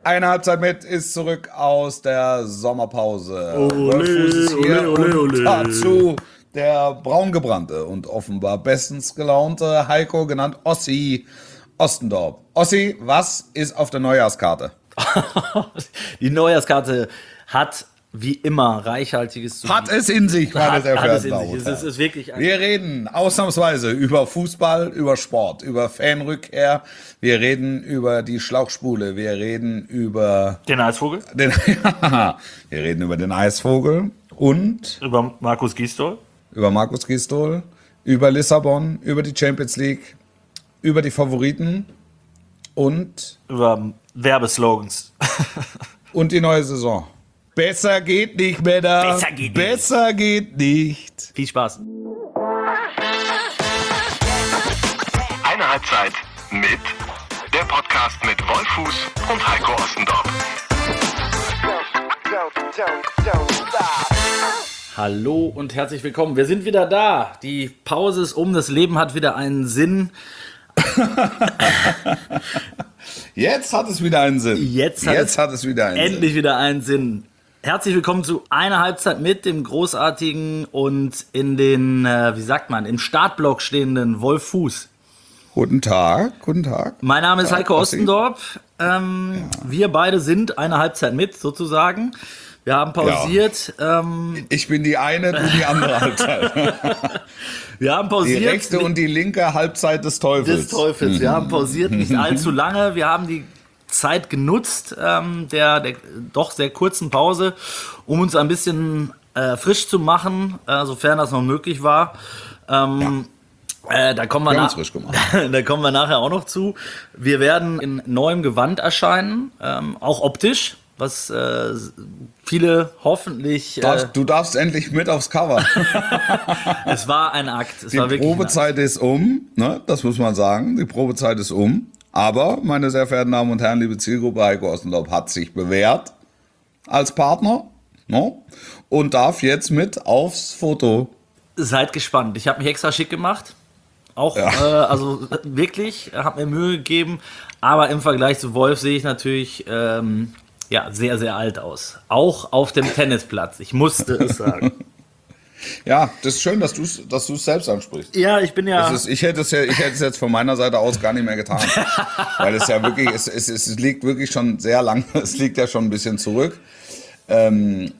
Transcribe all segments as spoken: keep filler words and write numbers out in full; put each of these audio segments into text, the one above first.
Eine Halbzeit mit ist zurück aus der Sommerpause. Ole, ist hier ole, ole, und ole. dazu der braungebrannte und offenbar bestens gelaunte Heiko, genannt Ossi Ostendorp. Ossi, was ist auf der Neujahrskarte? Die Neujahrskarte hat wie immer reichhaltiges zu Hat es in sich, meine hat, sehr hat es verehrten in Damen sich. und Es Herren. ist, es ist wirklich ein Wir reden ausnahmsweise über Fußball, über Sport, über Fanrückkehr. Wir reden über die Schlauchspule. Wir reden über den Eisvogel, den, wir reden über den Eisvogel und über Markus Gisdol. über Markus Gisdol, über Lissabon, über die Champions League, über die Favoriten und, Über Werbeslogans. und die neue Saison. Besser geht nicht, Männer. Besser geht nicht. Besser geht nicht. Viel Spaß. Eine Halbzeit mit der Podcast mit Wolfuß und Heiko Ostendorp. Hallo und herzlich willkommen. Wir sind wieder da. Die Pause ist um. Das Leben hat wieder einen Sinn. Jetzt hat es wieder einen Sinn. Jetzt hat, Jetzt es, hat es wieder einen Sinn. endlich wieder einen Sinn. Herzlich willkommen zu einer Halbzeit mit dem großartigen und in den, äh, wie sagt man, im Startblock stehenden Wolf Fuß. Guten Tag, guten Tag. Mein Name ist Ja, Heiko Ossi. Ostendorp. Ähm, Wir beide sind eine Halbzeit mit, sozusagen. Wir haben pausiert. Ähm, Ich bin die eine, du die andere Halbzeit. wir haben Die pausiert. rechte und die linke Halbzeit des Teufels. des Teufels. Wir haben pausiert nicht allzu lange. Wir haben die Zeit genutzt, ähm, der, der doch sehr kurzen Pause, um uns ein bisschen äh, frisch zu machen, äh, sofern das noch möglich war. Ähm, äh, da, kommen wir Wir haben nach- uns frisch gemacht. da kommen wir nachher auch noch zu. Wir werden in neuem Gewand erscheinen, ähm, auch optisch, was äh, viele hoffentlich... Äh, Darfst, du darfst endlich mit aufs Cover. es war ein Akt. Es Die war wirklich ein Akt. Probezeit ist um, ne? Das muss man sagen. Die Probezeit ist um. Aber, meine sehr verehrten Damen und Herren, liebe Zielgruppe, Heiko Ostendorp hat sich bewährt als Partner, ne? Und darf jetzt mit aufs Foto. Seid gespannt. Ich habe mich extra schick gemacht. Auch, Ja. äh, also wirklich, habe mir Mühe gegeben. Aber im Vergleich zu Wolf sehe ich natürlich ähm, ja, sehr, sehr alt aus. Auch auf dem Tennisplatz. Ich musste es sagen. Ja, das ist schön, dass du es dass du's selbst ansprichst. Ja, ich bin ja... Das ist, ich, hätte es ja, ich hätte es jetzt von meiner Seite aus gar nicht mehr getan. Weil es ja wirklich, es, es, es liegt wirklich schon sehr lang, es liegt ja schon ein bisschen zurück. Ähm,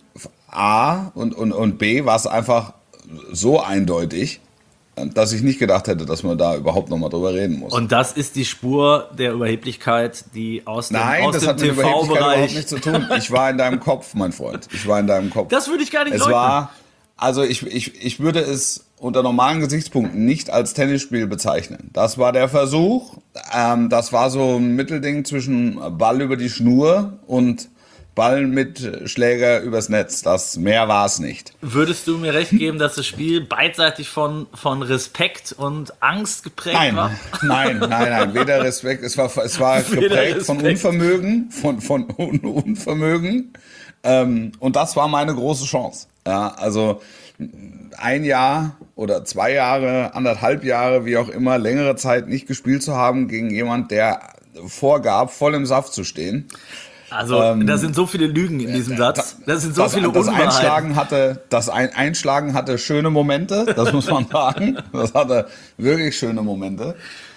A und, und, und B war es einfach so eindeutig, dass ich nicht gedacht hätte, dass man da überhaupt nochmal drüber reden muss. Und das ist die Spur der Überheblichkeit, die aus dem, Nein, aus das dem hat mit Überheblichkeit überhaupt T V-Bereich... nichts zu tun. Ich war in deinem Kopf, mein Freund. Ich war in deinem Kopf. Das würde ich gar nicht Es leugnen. war, also ich, ich, ich würde es unter normalen Gesichtspunkten nicht als Tennisspiel bezeichnen. Das war der Versuch. Ähm, das war so ein Mittelding zwischen Ball über die Schnur und Ball mit Schläger übers Netz. Das mehr war es nicht. Würdest du mir recht geben, dass das Spiel beidseitig von, von Respekt und Angst geprägt Nein, war? nein, nein, nein. Weder Respekt. Es war, es war Weder geprägt von Respekt. Unvermögen, von, von Un Unvermögen. Ähm, und das war meine große Chance. Ja, also ein Jahr oder zwei Jahre, anderthalb Jahre, wie auch immer, längere Zeit nicht gespielt zu haben gegen jemand, der vorgab, voll im Saft zu stehen. Also, da sind so viele Lügen in diesem Satz. Da sind so das, viele das Unwahrheiten. Einschlagen hatte, das Ein Einschlagen hatte schöne Momente, das muss man sagen. Das hatte wirklich schöne Momente.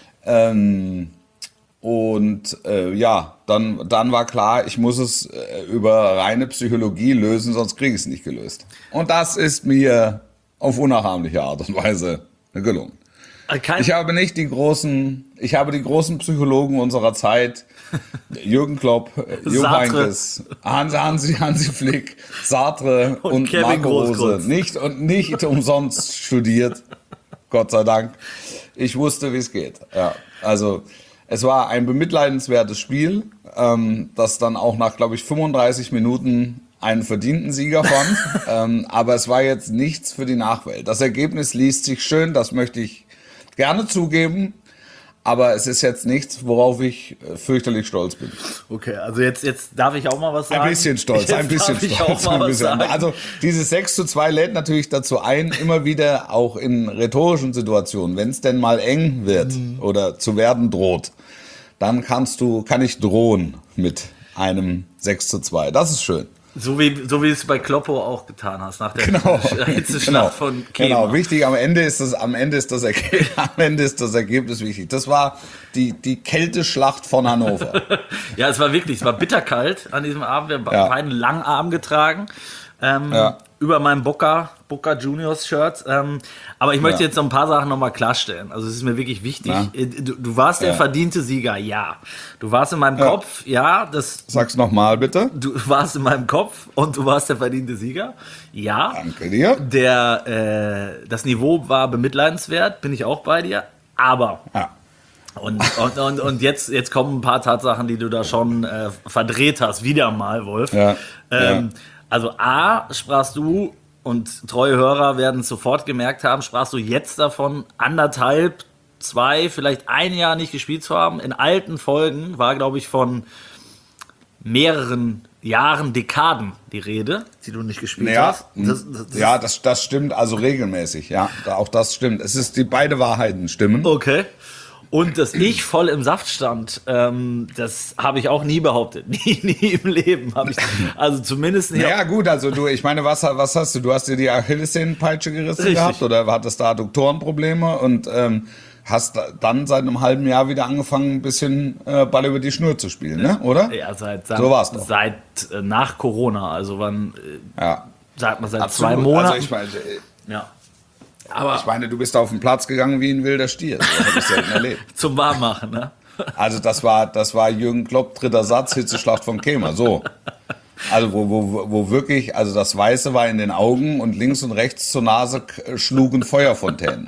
Ähm, und äh, ja, dann, dann war klar, ich muss es äh, über reine Psychologie lösen, sonst kriege ich es nicht gelöst. Und das ist mir auf unnachahmliche Art und Weise gelungen. Kein, Ich habe nicht die großen, ich habe die großen Psychologen unserer Zeit, Jürgen Klopp, Jo Sartre. Heynckes, Hansi, Hansi, Hansi Flick, Sartre Und und, Kevin Marco Rose Großkreuz. nicht und nicht umsonst studiert. Gott sei Dank. Ich wusste, wie es geht. Ja, also es war ein bemitleidenswertes Spiel, ähm, das dann auch nach, glaube ich, fünfunddreißig Minuten einen verdienten Sieger fand. ähm, aber es war jetzt nichts für die Nachwelt. Das Ergebnis liest sich schön, das möchte ich gerne zugeben. Aber es ist jetzt nichts, worauf ich äh, fürchterlich stolz bin. Okay, also jetzt, jetzt darf ich auch mal was sagen. Ein bisschen stolz, jetzt ein bisschen darf ich stolz. auch mal Ein was bisschen. sagen. Also dieses sechs zu zwei lädt natürlich dazu ein, immer wieder auch in rhetorischen Situationen, wenn es denn mal eng wird Mhm. oder zu werden droht, dann kannst du, kann ich drohen mit einem sechs zu zwei. Das ist schön. So wie, so wie du es bei Kloppo auch getan hast, nach der Genau, Hitzeschlacht genau, von Kema. genau, wichtig, am Ende ist das, am Ende ist das, Ergebnis, am Ende ist das Ergebnis wichtig. Das war die, die Kälteschlacht von Hannover. Ja, es war wirklich, es war bitterkalt an diesem Abend. Wir haben Ja. beiden langen Arm getragen. Ähm, Ja. Über meinem Boca, Boca Juniors Shirt. Ähm, aber ich möchte Ja. jetzt noch ein paar Sachen nochmal klarstellen. Also es ist mir wirklich wichtig. Ja. Äh, Du, du warst der Ja. verdiente Sieger, ja. Du warst in meinem Ja. Kopf, ja. Das, Sag's nochmal bitte. du warst in meinem Kopf und du warst der verdiente Sieger, ja. Danke dir. Der, äh, das Niveau war bemitleidenswert, bin ich auch bei dir. Aber Ja. und, und, und, und jetzt, jetzt kommen ein paar Tatsachen, die du da schon äh, verdreht hast, wieder mal, Wolf. Ja, Ähm, ja. Also A, sprachst du, und treue Hörer werden es sofort gemerkt haben, sprachst du jetzt davon, anderthalb, zwei, vielleicht ein Jahr nicht gespielt zu haben. In alten Folgen war, glaube ich, von mehreren Jahren, Dekaden die Rede, die du nicht gespielt Ja, hast. Das, das, das ja das, das stimmt, also regelmäßig, ja, auch das stimmt. Es ist die beide Wahrheiten stimmen. Okay. Und dass ich voll im Saft stand, ähm, das habe ich auch nie behauptet. Nie, nie im Leben habe ich. Also zumindest nicht. Ja gut, also du, ich meine, was, was hast du? Du hast dir die Achillessehnenpeitsche gerissen Richtig. gehabt oder hattest da Adduktorenprobleme und ähm, hast da- dann seit einem halben Jahr wieder angefangen, ein bisschen äh, Ball über die Schnur zu spielen, ne? Oder? Ja, seit, seit, So war's doch. seit äh, nach Corona, also wann, äh, Ja. sagt man seit Absolut. zwei Monaten. Also ich meine, ja. Aber ich meine, du bist auf den Platz gegangen wie ein wilder Stier. Das habe ich selten erlebt. zum Warmmachen, ne? Also das war, das war Jürgen Klopp, dritter Satz, Hitzeschlacht von Kema, so. Also wo, wo, wo wirklich, also das Weiße war in den Augen und links und rechts zur Nase k- schlugen Feuerfontänen.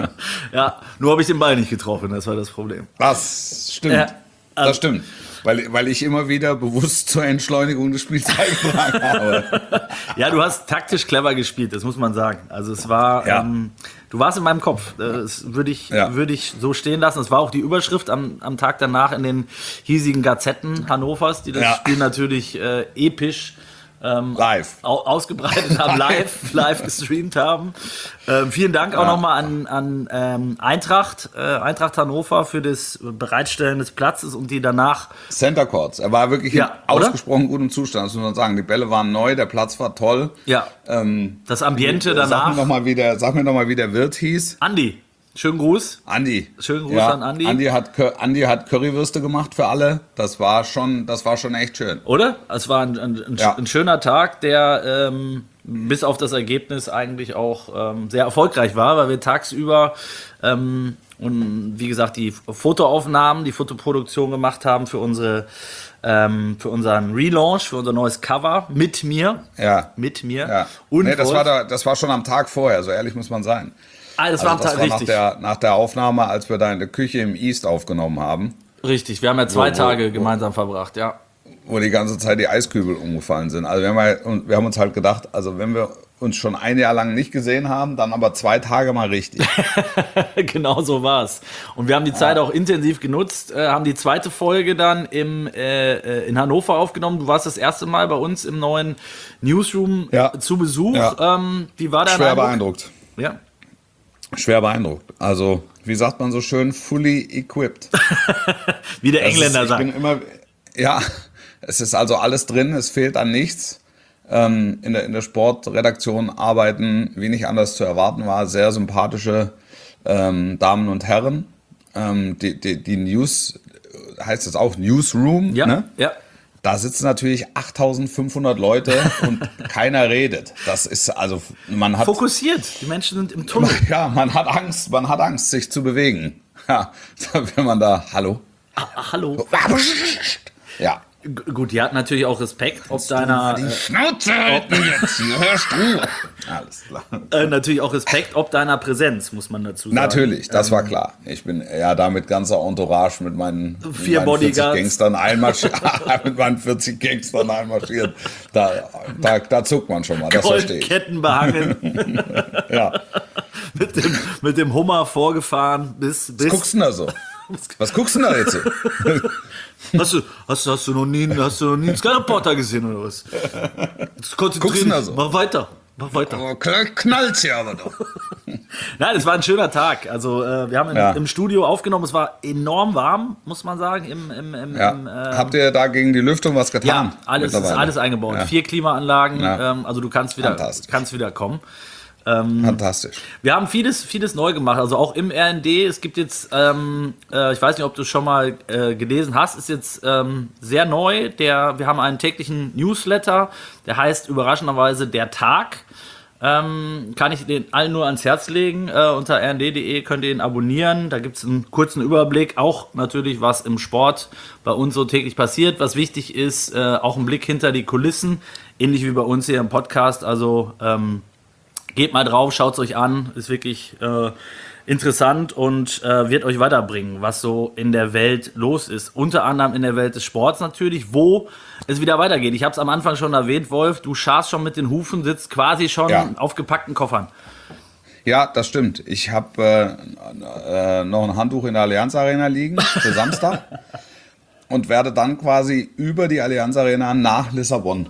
Ja, nur habe ich den Ball nicht getroffen, das war das Problem. Das stimmt. Ja, also- das stimmt. Weil, weil ich immer wieder bewusst zur Entschleunigung des Spiels beigetragen habe. Ja, du hast taktisch clever gespielt, das muss man sagen. Also es war, Ja. ähm, du warst in meinem Kopf. Das würde ich, Ja. würde ich so stehen lassen. Das war auch die Überschrift am, am Tag danach in den hiesigen Gazetten Hannovers, die das Ja. Spiel natürlich äh, episch ähm, Live. au ausgebreitet haben, live, live gestreamt haben. Ähm, vielen Dank auch Ja. nochmal an, an ähm, Eintracht, äh, Eintracht Hannover für das Bereitstellen des Platzes und die danach. Center Courts. Er war wirklich Ja, in oder? ausgesprochen gutem Zustand, das muss man sagen. Die Bälle waren neu, der Platz war toll. Ja, Ähm, das Ambiente Sag mir danach. noch mal, wie der, sag mir noch mal, wie der Wirt hieß. Andi, schönen Gruß. Andi. Schönen Gruß an Andi. Andi hat, Cur- Andi hat Currywürste gemacht für alle. Das war schon, das war schon echt schön. Oder? Es war ein, ein, ein, Ja. ein schöner Tag, der ähm, bis auf das Ergebnis eigentlich auch ähm, sehr erfolgreich war, weil wir tagsüber ähm, und wie gesagt die Fotoaufnahmen, die Fotoproduktion gemacht haben für unsere ähm, für unseren Relaunch, für unser neues Cover mit mir, Ja. mit mir Ja. und Nee, das, Wolf. war da, das war schon am Tag vorher, so ehrlich muss man sein. ah, das Also war am das Tag war nach richtig, der, nach der Aufnahme, als wir da in der Küche im East aufgenommen haben, richtig. Wir haben ja zwei Wo- wo- Tage wo- gemeinsam verbracht, ja. wo die ganze Zeit die Eiskübel umgefallen sind. Also wir haben, halt, und wir haben uns halt gedacht, also wenn wir uns schon ein Jahr lang nicht gesehen haben, dann aber zwei Tage mal richtig. Genau so war's. Und wir haben die Zeit auch intensiv genutzt, äh, haben die zweite Folge dann im, äh, äh, in Hannover aufgenommen. Du warst das erste Mal bei uns im neuen Newsroom Ja. zu Besuch. Ja. Ähm, wie war dein Schwer Eindruck? beeindruckt. Ja. Schwer beeindruckt. Also, wie sagt man so schön, fully equipped. Wie der Das Engländer ist, ich sagt. bin immer, ja, es ist also alles drin, es fehlt an nichts. Ähm, in, der, in der Sportredaktion arbeiten, wie nicht anders zu erwarten war, sehr sympathische ähm, Damen und Herren. Ähm, die, die, die News, heißt es auch Newsroom, Ja, ne? ja. Da sitzen natürlich achttausendfünfhundert Leute und keiner redet. Das ist also, man hat, Fokussiert. Die Menschen sind im Tunnel. ja, man hat Angst, man hat Angst, sich zu bewegen. Ja, wenn man da, hallo? Ah, hallo. Ja. G gut, die hat natürlich auch Respekt, ob deiner. Die Schnauze halten jetzt, hier hörst du. Alles klar. Äh, natürlich auch Respekt, ob deiner Präsenz, muss man dazu sagen. Natürlich, das war klar. Ich bin ja da mit ganzer Entourage mit meinen, mit Vier meinen Bodyguards. vierzig Gangstern einmarschiert. mit meinen vierzig Gangstern einmarschiert. Da, da, da zuckt man schon mal, das verstehe ich. Goldketten behangen, Ja. mit, dem, mit dem Hummer vorgefahren bis. bis Was guckst du denn da so? Was guckst du denn da jetzt so? Hast du, hast, du- hast, du noch nie, hast du noch nie einen Sky Reporter gesehen oder was? Jetzt konzentrier Guckst du dich. da so? Mach weiter. Mach weiter. Oh, knallt's ja aber doch. Nein, es war ein schöner Tag. Also äh, wir haben in, Ja. im Studio aufgenommen. Es war enorm warm, muss man sagen. Im, im, im, Ja. im, ähm, Habt ihr da gegen die Lüftung was getan? ja, alles ist mittlerweile? alles eingebaut. Ja. Vier Klimaanlagen. Ja. Ähm, also du kannst wieder, Fantastisch. kannst wieder kommen. Fantastisch. Wir haben vieles, vieles neu gemacht, also auch im R N D. Es gibt jetzt, ähm, äh, ich weiß nicht, ob du es schon mal äh, gelesen hast, ist jetzt ähm, sehr neu. Der, wir haben einen täglichen Newsletter, der heißt überraschenderweise Der Tag. Ähm, kann ich den allen nur ans Herz legen. Äh, unter r n d punkt d e könnt ihr ihn abonnieren. Da gibt es einen kurzen Überblick, auch natürlich, was im Sport bei uns so täglich passiert. Was wichtig ist, äh, auch ein Blick hinter die Kulissen, ähnlich wie bei uns hier im Podcast. Also ähm, geht mal drauf, schaut es euch an, ist wirklich äh, interessant und äh, wird euch weiterbringen, was so in der Welt los ist. Unter anderem in der Welt des Sports natürlich, wo es wieder weitergeht. Ich habe es am Anfang schon erwähnt, Wolf, du scharst schon mit den Hufen, sitzt quasi schon Ja. auf gepackten Koffern. Ja, das stimmt. Ich habe äh, äh, noch ein Handtuch in der Allianz Arena liegen für Samstag und werde dann quasi über die Allianz Arena nach Lissabon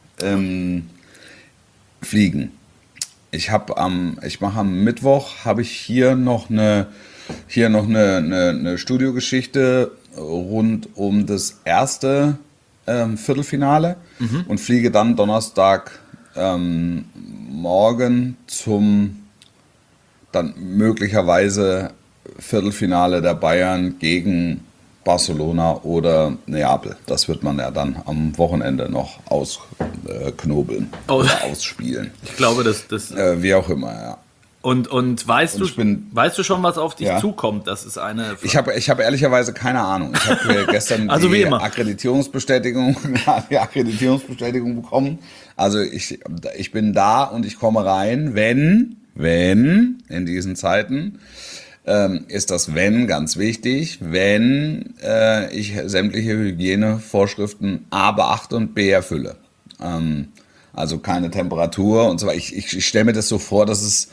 ähm, fliegen. Ich habe am, ich mache am Mittwoch habe ich hier noch eine, hier noch eine, eine, eine Studiogeschichte rund um das erste ähm, Viertelfinale und fliege dann Donnerstag ähm, morgen zum dann möglicherweise Viertelfinale der Bayern gegen Barcelona oder Neapel. Das wird man ja dann am Wochenende noch ausknobeln Oh. oder ausspielen. Ich glaube, das, das Äh, wie auch immer, ja. und, und weißt Und du, ich bin- weißt du schon, was auf dich Ja. zukommt? Das ist eine Ich habe ich hab ehrlicherweise keine Ahnung. Ich habe gestern Also wie die immer. Akkreditierungsbestätigung, die Akkreditierungsbestätigung bekommen. Also ich, ich bin da und ich komme rein, wenn, wenn in diesen Zeiten ähm, ist das Wenn ganz wichtig, wenn äh, ich sämtliche Hygienevorschriften A beachte und B erfülle. Ähm, also keine Temperatur und so weiter. Ich, ich, ich stelle mir das so vor, dass es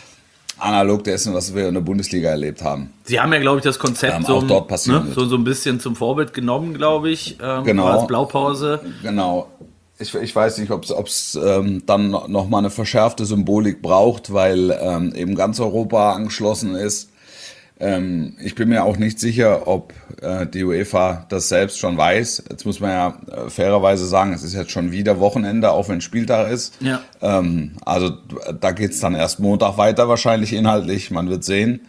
analog dessen, was wir in der Bundesliga erlebt haben. Sie haben ja, glaube ich, das Konzept Ähm, so, auch dort passieren ne, wird. so, so ein bisschen zum Vorbild genommen, glaube ich, ähm, Genau. als Blaupause. Genau. Ich, ich weiß nicht, ob es ähm, dann noch mal eine verschärfte Symbolik braucht, weil ähm, eben ganz Europa angeschlossen ist. Ähm, ich bin mir auch nicht sicher, ob äh, die UEFA das selbst schon weiß. Jetzt muss man ja äh, fairerweise sagen, es ist jetzt schon wieder Wochenende, auch wenn Spieltag ist. Ja. Ähm, also da geht es dann erst Montag weiter wahrscheinlich inhaltlich, man wird sehen.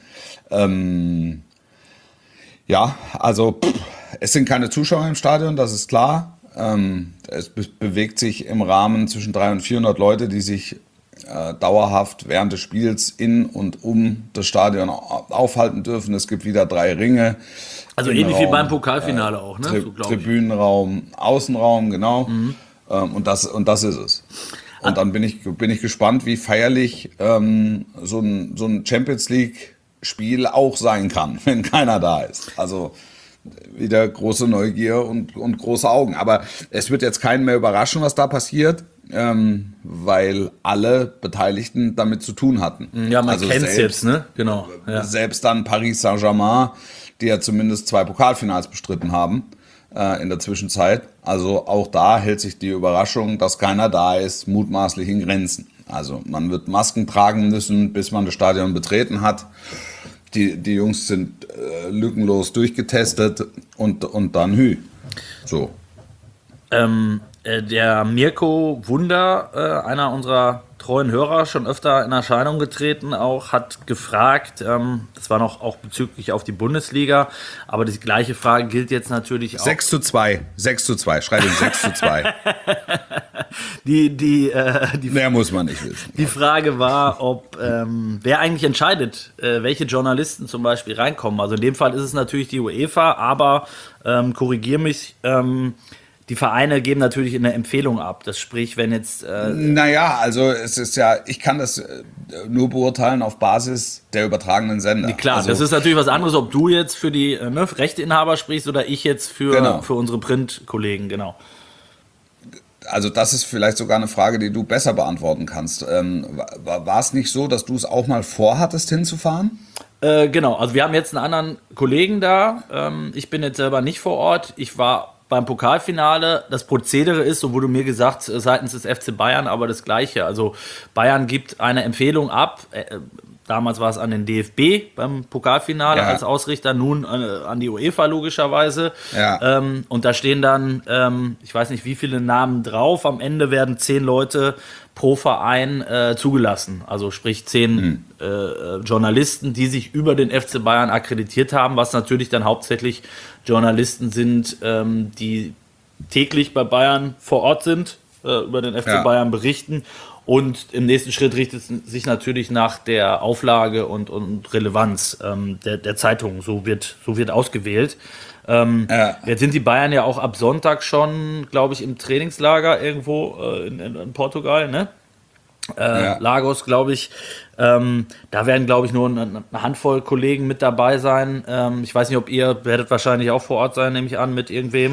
Ähm, ja, also pff, es sind keine Zuschauer im Stadion, das ist klar. Ähm, es be bewegt sich im Rahmen zwischen dreihundert und vierhundert Leute, die sich äh, dauerhaft während des Spiels in und um das Stadion au- aufhalten dürfen. Es gibt wieder drei Ringe. Also ähnlich wie Innenraum, beim Pokalfinale auch, ne? Tri So, glaub ich. Tribünenraum, Außenraum, genau. Ähm, und, das, und das ist es. Und dann bin ich, bin ich gespannt, wie feierlich ähm, so ein, so ein Champions League-Spiel auch sein kann, wenn keiner da ist. Also wieder große Neugier und, und große Augen. Aber es wird jetzt keinen mehr überraschen, was da passiert, ähm, weil alle Beteiligten damit zu tun hatten. Ja, man Also kennt es selbst- jetzt, ne? Genau. Ja. Selbst dann Paris Saint-Germain, die ja zumindest zwei Pokalfinals bestritten haben äh, in der Zwischenzeit. Also auch da hält sich die Überraschung, dass keiner da ist, mutmaßlich in Grenzen. Also man wird Masken tragen müssen, bis man das Stadion betreten hat. Die, die Jungs sind äh, lückenlos durchgetestet und, und dann hü. So. Ähm, äh, der Mirko Wunder, äh, einer unserer treuen Hörer, schon öfter in Erscheinung getreten, auch hat gefragt, ähm, das war noch auch bezüglich auf die Bundesliga, aber die gleiche Frage gilt jetzt natürlich auch. sechs zu zwei. sechs zu zwei. Schreib ihm sechs zu zwei. Die, die, äh, die, Mehr muss man nicht wissen. die Frage war, ob ähm, wer eigentlich entscheidet, äh, welche Journalisten zum Beispiel reinkommen. Also in dem Fall ist es natürlich die UEFA, aber ähm, korrigier mich, ähm, die Vereine geben natürlich eine Empfehlung ab. Das sprich, wenn jetzt äh, Naja, also es ist ja, ich kann das äh, nur beurteilen auf Basis der übertragenen Sender. klar, also, das ist natürlich was anderes, ob du jetzt für die äh, ne, Rechteinhaber sprichst oder ich jetzt für, Genau. für unsere Printkollegen, genau. Also das ist vielleicht sogar eine Frage, die du besser beantworten kannst. Ähm, war, war es nicht so, dass du es auch mal vorhattest, hinzufahren? Äh, genau, also wir haben jetzt einen anderen Kollegen da. Ähm, ich bin jetzt selber nicht vor Ort. Ich war beim Pokalfinale. Das Prozedere ist, so wurde mir gesagt, äh, seitens des F C Bayern, aber das Gleiche. Also Bayern gibt eine Empfehlung ab. Äh, damals war es an den D F B beim Pokalfinale Ja. als Ausrichter, nun an, an die UEFA logischerweise. Ja. Ähm, und da stehen dann, ähm, ich weiß nicht wie viele Namen drauf, am Ende werden zehn Leute pro Verein äh, zugelassen. Also sprich zehn Mhm. äh, Journalisten, die sich über den F C Bayern akkreditiert haben, was natürlich dann hauptsächlich Journalisten sind, ähm, die täglich bei Bayern vor Ort sind, äh, über den F C Ja. Bayern berichten. Und im nächsten Schritt richtet es sich natürlich nach der Auflage und, und Relevanz ähm, der, der Zeitung. So wird, so wird ausgewählt. Ähm, Ja. Jetzt sind die Bayern ja auch ab Sonntag schon, glaube ich, im Trainingslager irgendwo äh, in, in, in Portugal, ne? Äh, Ja. Lagos, glaube ich. Ähm, da werden, glaube ich, nur eine, eine Handvoll Kollegen mit dabei sein. Ähm, ich weiß nicht, ob ihr werdet wahrscheinlich auch vor Ort sein, nehme ich an, mit irgendwem.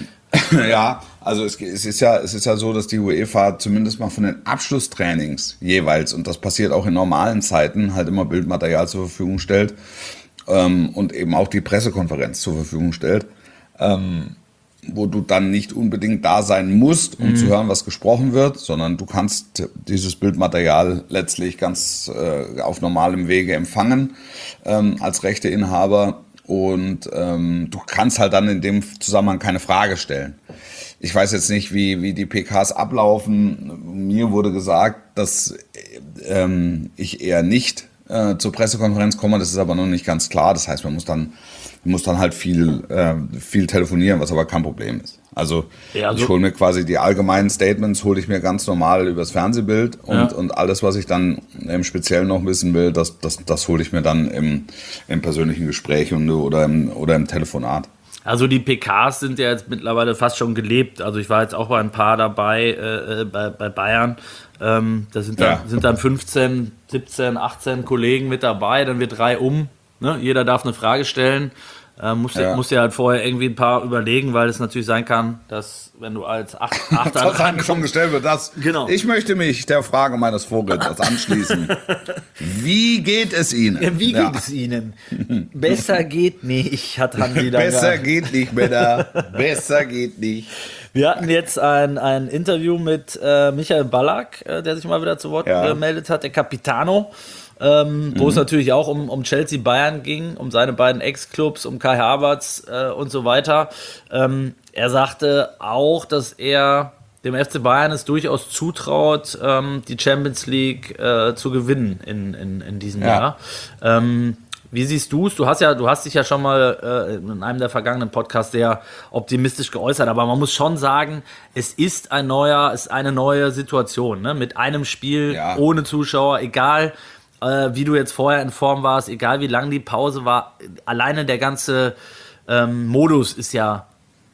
Ja, also es, es, ist ja, es ist ja so, dass die UEFA zumindest mal von den Abschlusstrainings jeweils, und das passiert auch in normalen Zeiten, halt immer Bildmaterial zur Verfügung stellt ähm, und eben auch die Pressekonferenz zur Verfügung stellt, ähm, wo du dann nicht unbedingt da sein musst, um mhm. zu hören, was gesprochen wird, sondern du kannst dieses Bildmaterial letztlich ganz äh, auf normalem Wege empfangen ähm, als Rechteinhaber. Und ähm, du kannst halt dann in dem Zusammenhang keine Frage stellen. Ich weiß jetzt nicht, wie, wie die P Ks ablaufen. Mir wurde gesagt, dass ähm, ich eher nicht äh, zur Pressekonferenz komme. Das ist aber noch nicht ganz klar. Das heißt, man muss dann, muss dann halt viel, äh, viel telefonieren, was aber kein Problem ist. Also, ja, also ich hole mir quasi die allgemeinen Statements, hole ich mir ganz normal übers Fernsehbild und, ja. und alles, was ich dann im Speziellen noch wissen will, das, das, das hole ich mir dann im, im persönlichen Gespräch und, oder, im, oder im Telefonat. Also die P Ks sind ja jetzt mittlerweile fast schon gelebt. Also ich war jetzt auch bei ein paar dabei äh, bei, bei Bayern. Ähm, da sind dann, Ja. sind dann fünfzehn, siebzehn, achtzehn Kollegen mit dabei. Dann wird drei um. Ne? Jeder darf eine Frage stellen. Äh, musst, Ja. du, musst dir halt vorher irgendwie ein paar überlegen, weil es natürlich sein kann, dass wenn du als Acht, Achter Das hat schon gestellt wird, das. Genau. Ich möchte mich der Frage meines Vorredners anschließen. Wie geht es Ihnen? Ja, wie geht Ja. es Ihnen? Besser geht nicht, hat Hansi dann Besser gesagt. geht nicht, Männer. Besser geht nicht. Wir hatten jetzt ein, ein Interview mit äh, Michael Ballack, äh, der sich mal wieder zu Wort Ja. gemeldet hat, der Capitano, ähm, wo es natürlich auch um, um Chelsea-Bayern ging, um seine beiden Ex-Clubs, um Kai Havertz äh, und so weiter. Ähm, er sagte auch, dass er dem F C Bayern es durchaus zutraut, ähm, die Champions League äh, zu gewinnen in, in, in diesem Ja. Jahr. Ähm, Wie siehst du es? Du hast ja, du hast dich ja schon mal äh, in einem der vergangenen Podcasts sehr optimistisch geäußert, aber man muss schon sagen, es ist ein neuer, es ist eine neue Situation, ne? Mit einem Spiel Ja. ohne Zuschauer, egal äh, wie du jetzt vorher in Form warst, egal wie lang die Pause war, alleine der ganze ähm, Modus ist ja.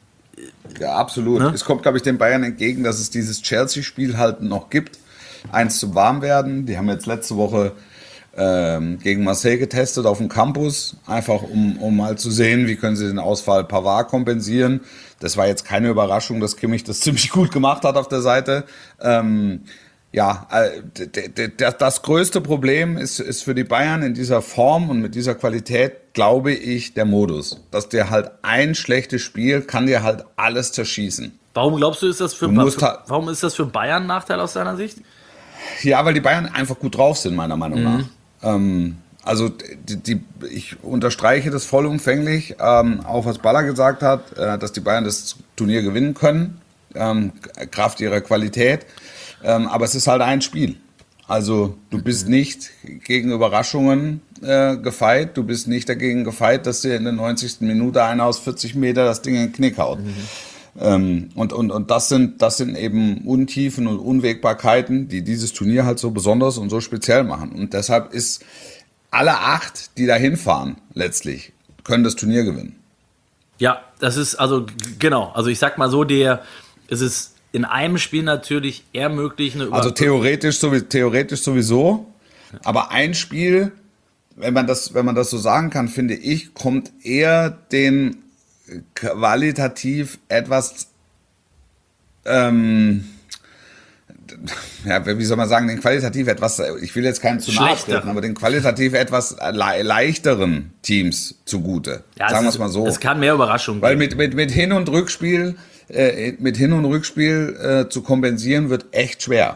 Ja, absolut. Ne? Es kommt, glaube ich, den Bayern entgegen, dass es dieses Chelsea-Spiel halt noch gibt. Eins zum Warmwerden. Die haben jetzt letzte Woche ähm, gegen Marseille getestet auf dem Campus, einfach um, um mal zu sehen, wie können sie den Ausfall Pavard kompensieren. Das war jetzt keine Überraschung, dass Kimmich das ziemlich gut gemacht hat auf der Seite. Ähm, ja, äh, d- d- d- das größte Problem ist, ist für die Bayern in dieser Form und mit dieser Qualität, glaube ich, der Modus. Dass dir halt ein schlechtes Spiel kann dir halt alles zerschießen. Warum glaubst du, ist das für, Du musst für halt- warum ist das für Bayern ein Nachteil aus deiner Sicht? Ja, weil die Bayern einfach gut drauf sind, meiner Meinung nach. Ähm, also die, die, ich unterstreiche das vollumfänglich, ähm, auch was Baller gesagt hat, äh, dass die Bayern das Turnier gewinnen können, ähm, Kraft ihrer Qualität. Ähm, aber es ist halt ein Spiel. Also du bist nicht gegen Überraschungen äh, gefeit, du bist nicht dagegen gefeit, dass dir in der neunzigsten Minute einer aus vierzig Meter das Ding in den Knick haut. Mhm. Ähm, und und, und das, sind, das sind eben Untiefen und Unwägbarkeiten, die dieses Turnier halt so besonders und so speziell machen. Und deshalb ist alle acht, die da hinfahren, letztlich, können das Turnier gewinnen. Ja, das ist also g- genau. Also ich sag mal so, der es ist in einem Spiel natürlich eher möglich eine Über- Also theoretisch, sowie, theoretisch sowieso, aber ein Spiel, wenn man das, wenn man das so sagen kann, finde ich, kommt eher den qualitativ etwas, ähm, ja, wie soll man sagen, den qualitativ etwas, ich will jetzt keinen zu nahe Schlechteren. treten, aber den qualitativ etwas le- leichteren Teams zugute. Ja, sagen wir es es mal so. Es kann mehr Überraschung Weil geben. mit, mit, mit Hin- und Rückspiel, äh, mit Hin- und Rückspiel äh, zu kompensieren, wird echt schwer.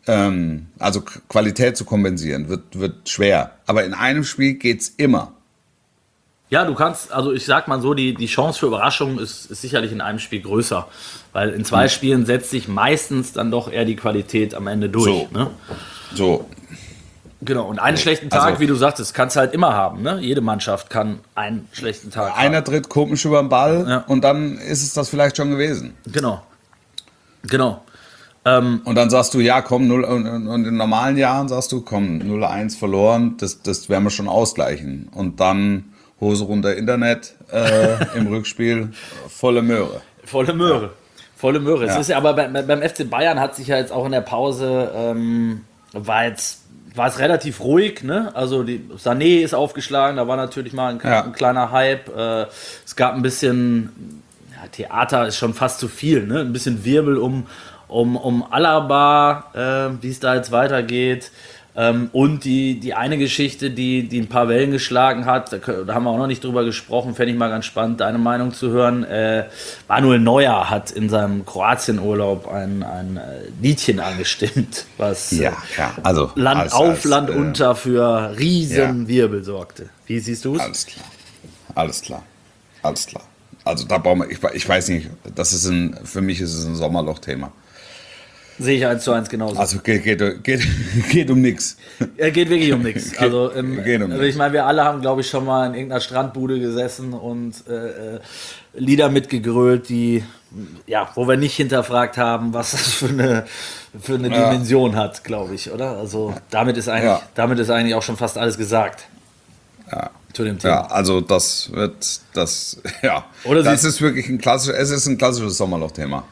ähm, also K- Qualität zu kompensieren, wird, wird schwer. Aber in einem Spiel geht's immer. Ja, du kannst, also ich sag mal so, die, die Chance für Überraschungen ist, ist sicherlich in einem Spiel größer. Weil in zwei Hm. Spielen setzt sich meistens dann doch eher die Qualität am Ende durch. So. Ne? So, Genau, und einen schlechten Tag, Also- wie du sagtest, kannst du halt immer haben. Ne? Jede Mannschaft kann einen schlechten Tag einer haben. tritt komisch über den Ball Ja. und dann ist es das vielleicht schon gewesen. Genau. Genau. Ähm, Und dann sagst du, ja, komm, null, und, und und in normalen Jahren sagst du, komm, null eins verloren, das, das werden wir schon ausgleichen. Und dann Hose runter Internet äh, im Rückspiel, volle Möhre. volle Möhre. Volle Möhre. Es Ja. ist ja aber beim, beim F C Bayern hat sich ja jetzt auch in der Pause, ähm, war jetzt war es relativ ruhig, ne? Also die Sané ist aufgeschlagen, da war natürlich mal ein, Ja. ein kleiner Hype. Äh, es gab ein bisschen, ja, Theater ist schon fast zu viel, ne? Ein bisschen Wirbel um, um, um Alaba, äh, wie es da jetzt weitergeht. Ähm, und die, die eine Geschichte, die, die ein paar Wellen geschlagen hat, da, kö- da haben wir auch noch nicht drüber gesprochen, fände ich mal ganz spannend, deine Meinung zu hören. Äh, Manuel Neuer hat in seinem Kroatienurlaub ein, ein äh, Liedchen angestimmt, was äh, Ja, ja, also Land als- auf, als, Land äh, unter für riesen Wirbel sorgte. Wie siehst du es? Alles klar. Alles klar. Alles klar. Also da brauchen wir, ich, ich weiß nicht, das ist ein, für mich ist es ein Sommerloch-Thema. Sehe ich eins zu eins genauso. Also geht, geht, geht, geht um nichts. Er geht wirklich um nichts. Also, ähm, Geht um also nichts. ich meine, wir alle haben, glaube ich, schon mal in irgendeiner Strandbude gesessen und äh, äh, Lieder mitgegrölt, die, ja, wo wir nicht hinterfragt haben, was das für eine, für eine Ja. Dimension hat, glaube ich, oder? Also damit ist eigentlich, Ja. damit ist eigentlich auch schon fast alles gesagt Ja. zu dem Thema. Ja, also das wird, das, ja. Oder das sie- ist wirklich ein klassisches, es ist ein klassisches Sommerloch-Thema.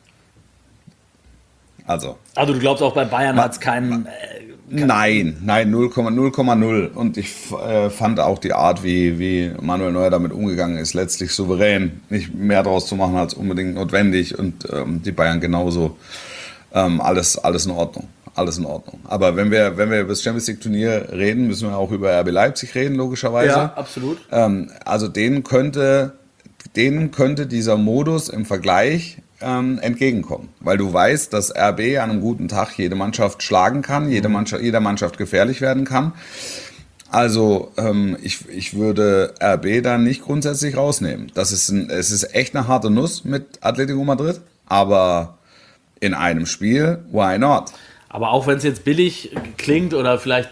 Also. Also du glaubst auch bei Bayern hat es keinen. Äh, Nein, nein, null Komma null. Und ich äh, fand auch die Art, wie, wie Manuel Neuer damit umgegangen ist, letztlich souverän, nicht mehr draus zu machen als unbedingt notwendig. Und ähm, die Bayern genauso. Ähm, alles, alles in Ordnung. Alles in Ordnung. Aber wenn wir, wenn wir über das Champions League Turnier reden, müssen wir auch über R B Leipzig reden, logischerweise. ja, absolut. Ähm, also denen könnte, denen könnte dieser Modus im Vergleich ähm, entgegenkommen. Weil du weißt, dass R B an einem guten Tag jede Mannschaft schlagen kann, jede Mannschaft, jeder Mannschaft gefährlich werden kann. Also ähm, ich, ich würde R B dann nicht grundsätzlich rausnehmen. Das ist ein, es ist echt eine harte Nuss mit Atletico Madrid, aber in einem Spiel, why not? Aber auch wenn es jetzt billig klingt oder vielleicht,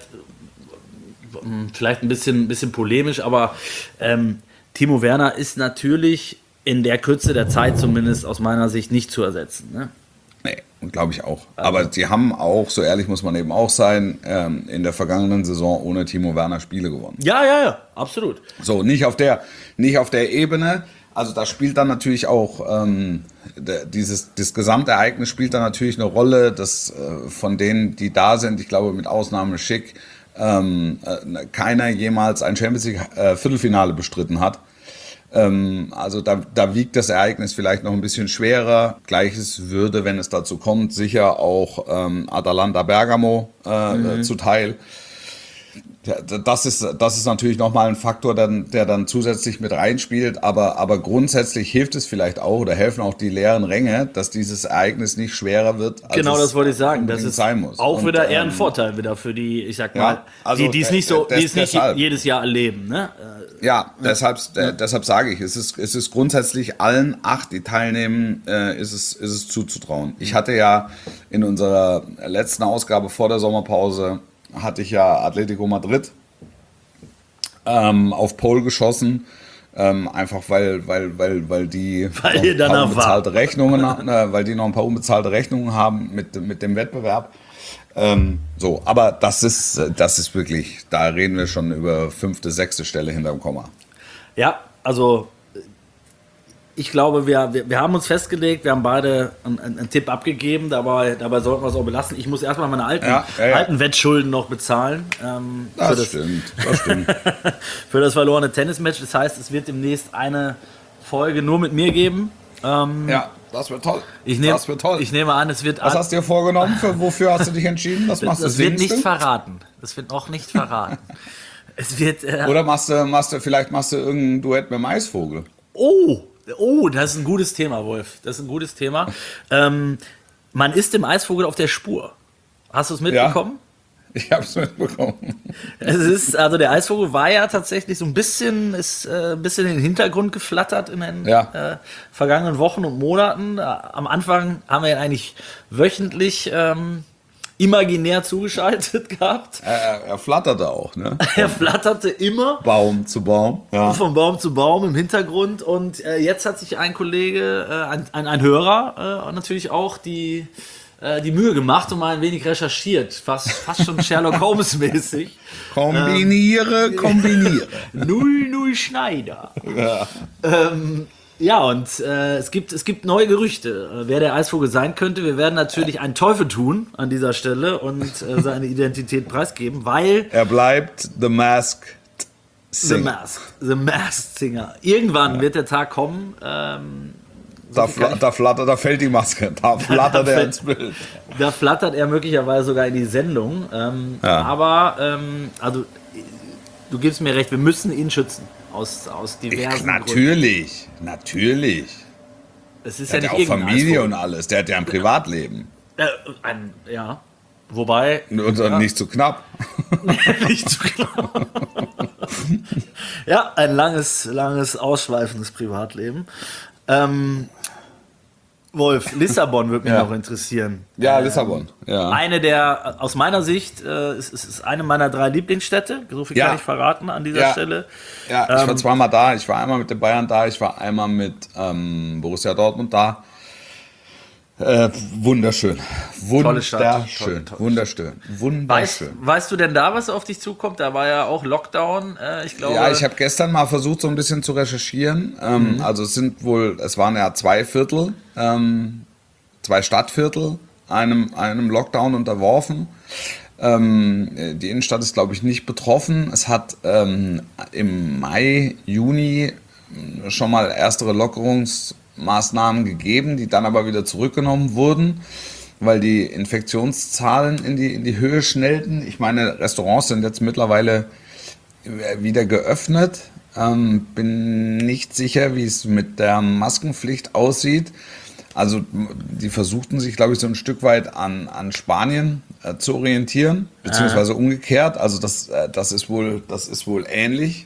ähm, vielleicht ein bisschen, bisschen polemisch, aber ähm, Timo Werner ist natürlich in der Kürze der Zeit zumindest aus meiner Sicht nicht zu ersetzen. Ne? Nee, glaube ich auch. Aber sie haben auch, so ehrlich muss man eben auch sein, ähm, in der vergangenen Saison ohne Timo Werner Spiele gewonnen. Ja, ja, ja, absolut. So, nicht auf der, nicht auf der Ebene. Also da spielt dann natürlich auch ähm, der, dieses das Gesamtereignis spielt dann natürlich eine Rolle, dass äh, von denen, die da sind, ich glaube mit Ausnahme Schick, ähm, äh, keiner jemals ein Champions League äh, Viertelfinale bestritten hat. Ähm, also da, da wiegt das Ereignis vielleicht noch ein bisschen schwerer. Gleiches würde, wenn es dazu kommt, sicher auch ähm, Atalanta Bergamo äh, mhm. zuteil. Ja, das ist, das ist natürlich nochmal ein Faktor, der, der dann zusätzlich mit reinspielt, aber, aber grundsätzlich hilft es vielleicht auch oder helfen auch die leeren Ränge, dass dieses Ereignis nicht schwerer wird, als Genau, es das wollte ich sagen. Das unbedingt ist sein muss. auch Und, wieder eher ein ähm, Vorteil wieder für die, ich sag ja, mal, also, die, die es nicht so, äh, die es nicht deshalb. jedes Jahr erleben. Ne? Äh, Ja, deshalb, äh, deshalb sage ich, es ist, es ist grundsätzlich allen acht, die teilnehmen, äh, ist, es, ist es zuzutrauen. Ich hatte ja in unserer letzten Ausgabe vor der Sommerpause, hatte ich ja Atletico Madrid ähm, auf Pole geschossen, ähm, einfach weil, weil, weil, weil die Weil noch ihr ein paar danach unbezahlte Rechnungen, äh, weil die noch ein paar unbezahlte Rechnungen haben mit, mit dem Wettbewerb. Ähm, so, aber das ist, das ist wirklich, da reden wir schon über fünfte, sechste Stelle hinterm Komma. Ja, also ich glaube, wir, wir, wir haben uns festgelegt, wir haben beide einen, einen Tipp abgegeben, dabei, dabei sollten wir es auch belassen. Ich muss erstmal meine alten, Ja, ja, ja. alten Wettschulden noch bezahlen. Ähm, Das, für das, stimmt, das stimmt. für das verlorene Tennismatch. Das heißt, es wird demnächst eine Folge nur mit mir geben. Ähm, Ja, das wird toll. ich, nehm, das wird toll. ich nehme an, es wird Was hast du dir vorgenommen? Für, wofür hast du dich entschieden? Was machst das du? wird Singst nicht du? verraten. Das wird auch nicht verraten. Es wird. Äh, Oder machst du, machst du, vielleicht machst du irgendein Duett mit dem Eisvogel. oh, oh, das ist ein gutes Thema, Wolf. Das ist ein gutes Thema. Ähm, man ist dem Eisvogel auf der Spur. Hast du es mitbekommen? Ich habe es mitbekommen. Es ist, also der Eisvogel war ja tatsächlich so ein bisschen, ist äh, ein bisschen in den Hintergrund geflattert in den Ja. äh, vergangenen Wochen und Monaten. Äh, am Anfang haben wir ihn eigentlich wöchentlich ähm, imaginär zugeschaltet gehabt. Er, er flatterte auch, ne? Er flatterte immer Baum zu Baum. Ja. von Baum zu Baum im Hintergrund. Und äh, jetzt hat sich ein Kollege, äh, ein, ein, ein Hörer äh, natürlich auch die, äh, die Mühe gemacht und mal ein wenig recherchiert. Fast, fast schon Sherlock Holmes mäßig. Kombiniere, kombiniere. null null Schneider. Ja. Ähm, ja, und äh, es, gibt, es gibt neue Gerüchte, äh, wer der Eisvogel sein könnte. Wir werden natürlich einen Teufel tun an dieser Stelle und äh, seine Identität preisgeben, weil Er bleibt The Masked The Singer. Masked, The Masked Singer. Irgendwann wird der Tag kommen. Ähm, Da, fla da flattert, da fällt die Maske, da flattert er fällt- ins Bild. da flattert er möglicherweise sogar in die Sendung. Ähm, Ja. Aber, ähm, also, du gibst mir recht, wir müssen ihn schützen. Aus, aus diversen Ich, Gründen. natürlich, natürlich. Es ist Der ja hat nicht ja auch irgendein Familie Eisvogel. und alles. Der hat ja ein Privatleben. Äh, ein, ja. Wobei. Und dann nicht zu knapp. nicht zu klar. Ja, ein langes, langes, ausschweifendes Privatleben. Ähm, Wolf, Lissabon würde mich Ja. noch interessieren. Ja, Lissabon. Ja. Eine der, aus meiner Sicht, äh, ist, ist, ist eine meiner drei Lieblingsstädte. So viel Ja. kann ich verraten an dieser Ja. Stelle. Ja, ich war Ähm, zweimal da. Ich war einmal mit den Bayern da. Ich war einmal mit ähm, Borussia Dortmund da. Äh, wunderschön. Tolle Stadt. Wunderschön. Tolle, tolle Wunderschön. Weißt, Wunderschön. weißt du denn da, was auf dich zukommt? Da war ja auch Lockdown. Äh, ich glaube, Ja, ich habe gestern mal versucht, so ein bisschen zu recherchieren. Ähm, Mhm. Also es sind wohl, es waren ja zwei Viertel, ähm, zwei Stadtviertel einem, einem Lockdown unterworfen. Ähm, die Innenstadt ist, glaube ich, nicht betroffen. Es hat ähm, im Mai, Juni schon mal erstere Lockerungsmaßnahmen gegeben, die dann aber wieder zurückgenommen wurden, weil die Infektionszahlen in die, in die Höhe schnellten. Ich meine, Restaurants sind jetzt mittlerweile wieder geöffnet. Ähm, bin nicht sicher, wie es mit der Maskenpflicht aussieht. Also die versuchten sich, glaube ich, so ein Stück weit an, an Spanien äh, zu orientieren, beziehungsweise umgekehrt. Also das, äh, das, ist, wohl, das ist wohl ähnlich.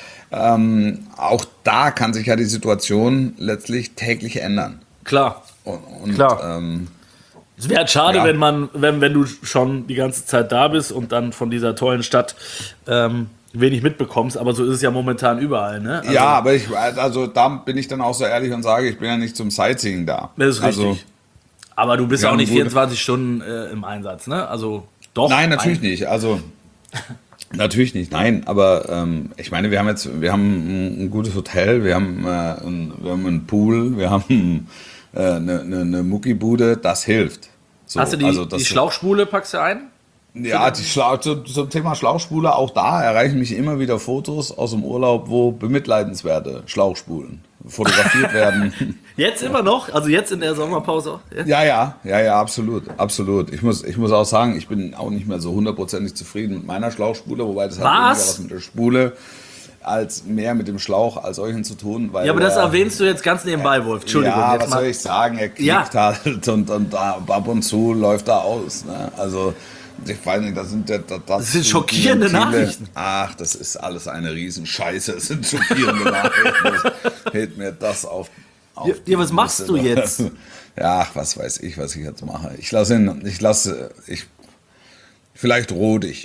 Ähm, auch da kann sich ja die Situation letztlich täglich ändern. klar. Und, und, Klar. Ähm, Es wäre halt schade, Ja. wenn man, wenn, wenn du schon die ganze Zeit da bist und dann von dieser tollen Stadt ähm, wenig mitbekommst, aber so ist es ja momentan überall, ne? Also, ja, aber ich, also da bin ich dann auch so ehrlich und sage, ich bin ja nicht zum Sightseeing da. das ist richtig. Also, aber du bist wir auch haben nicht gute- vierundzwanzig Stunden äh, im Einsatz, ne? Also doch. nein, natürlich ein, nicht. Also natürlich nicht. Nein, aber ähm, ich meine, wir haben jetzt, wir haben ein, ein gutes Hotel, wir haben, äh, ein, wir haben einen Pool, wir haben äh, eine, eine, eine Muckibude. Das hilft. So, Hast du die, also das, die Schlauchspule, packst du ein? Ja, die Schlau zu, zum Thema Schlauchspule, auch da erreichen mich immer wieder Fotos aus dem Urlaub, wo bemitleidenswerte Schlauchspulen fotografiert werden. Jetzt immer noch? Also jetzt in der Sommerpause auch? Ja. Ja, ja, ja, ja, absolut, absolut. Ich muss, ich muss auch sagen, ich bin auch nicht mehr so hundertprozentig zufrieden mit meiner Schlauchspule, wobei das hat Was? weniger was mit der Spule als mehr mit dem Schlauch als solchen zu tun. Weil Ja, aber das er- erwähnst du jetzt ganz nebenbei, Wolf. Entschuldigung. Ja, jetzt was mal. soll ich sagen? Er klickt Ja. halt und, und da, ab und zu läuft er aus. Ne? Also, ich weiß nicht, das sind, das, das, Das sind schockierende viele- Nachrichten. Ach, das ist alles eine Riesenscheiße. Es sind schockierende Nachrichten. Das hält mir das auf. auf Ja, die ja, was machst Liste. du jetzt? Ja, ach, was weiß ich, was ich jetzt mache. Ich lasse ihn, ich lasse, ich, vielleicht roh dich.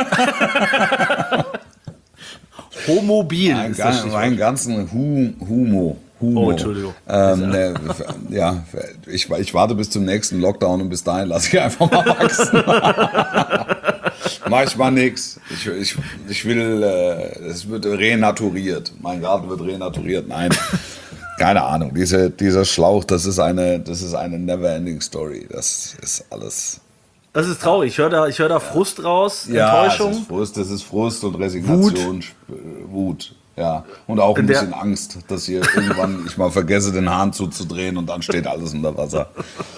Homobil Mein, ist das ga- Stichwort. meinen ganzen Hu, Humo. Humo. Oh, Entschuldigung. Ähm, ne, f- ja, ich, ich warte bis zum nächsten Lockdown und bis dahin lasse ich einfach mal wachsen. Mach ich mal nix. Ich, ich, ich will, äh, es wird renaturiert. Mein Garten wird renaturiert. Nein, keine Ahnung. Diese, dieser Schlauch, das ist eine, das ist eine never-ending Story. Das ist alles. Das ist traurig. Ich höre da, ich hör da Frust raus, Ja, es Enttäuschung. ist Frust, das ist Frust und Resignation, Wut, Wut ja. Und auch ein In der- bisschen Angst, dass hier irgendwann ich mal vergesse, den Hahn zuzudrehen und dann steht alles unter Wasser.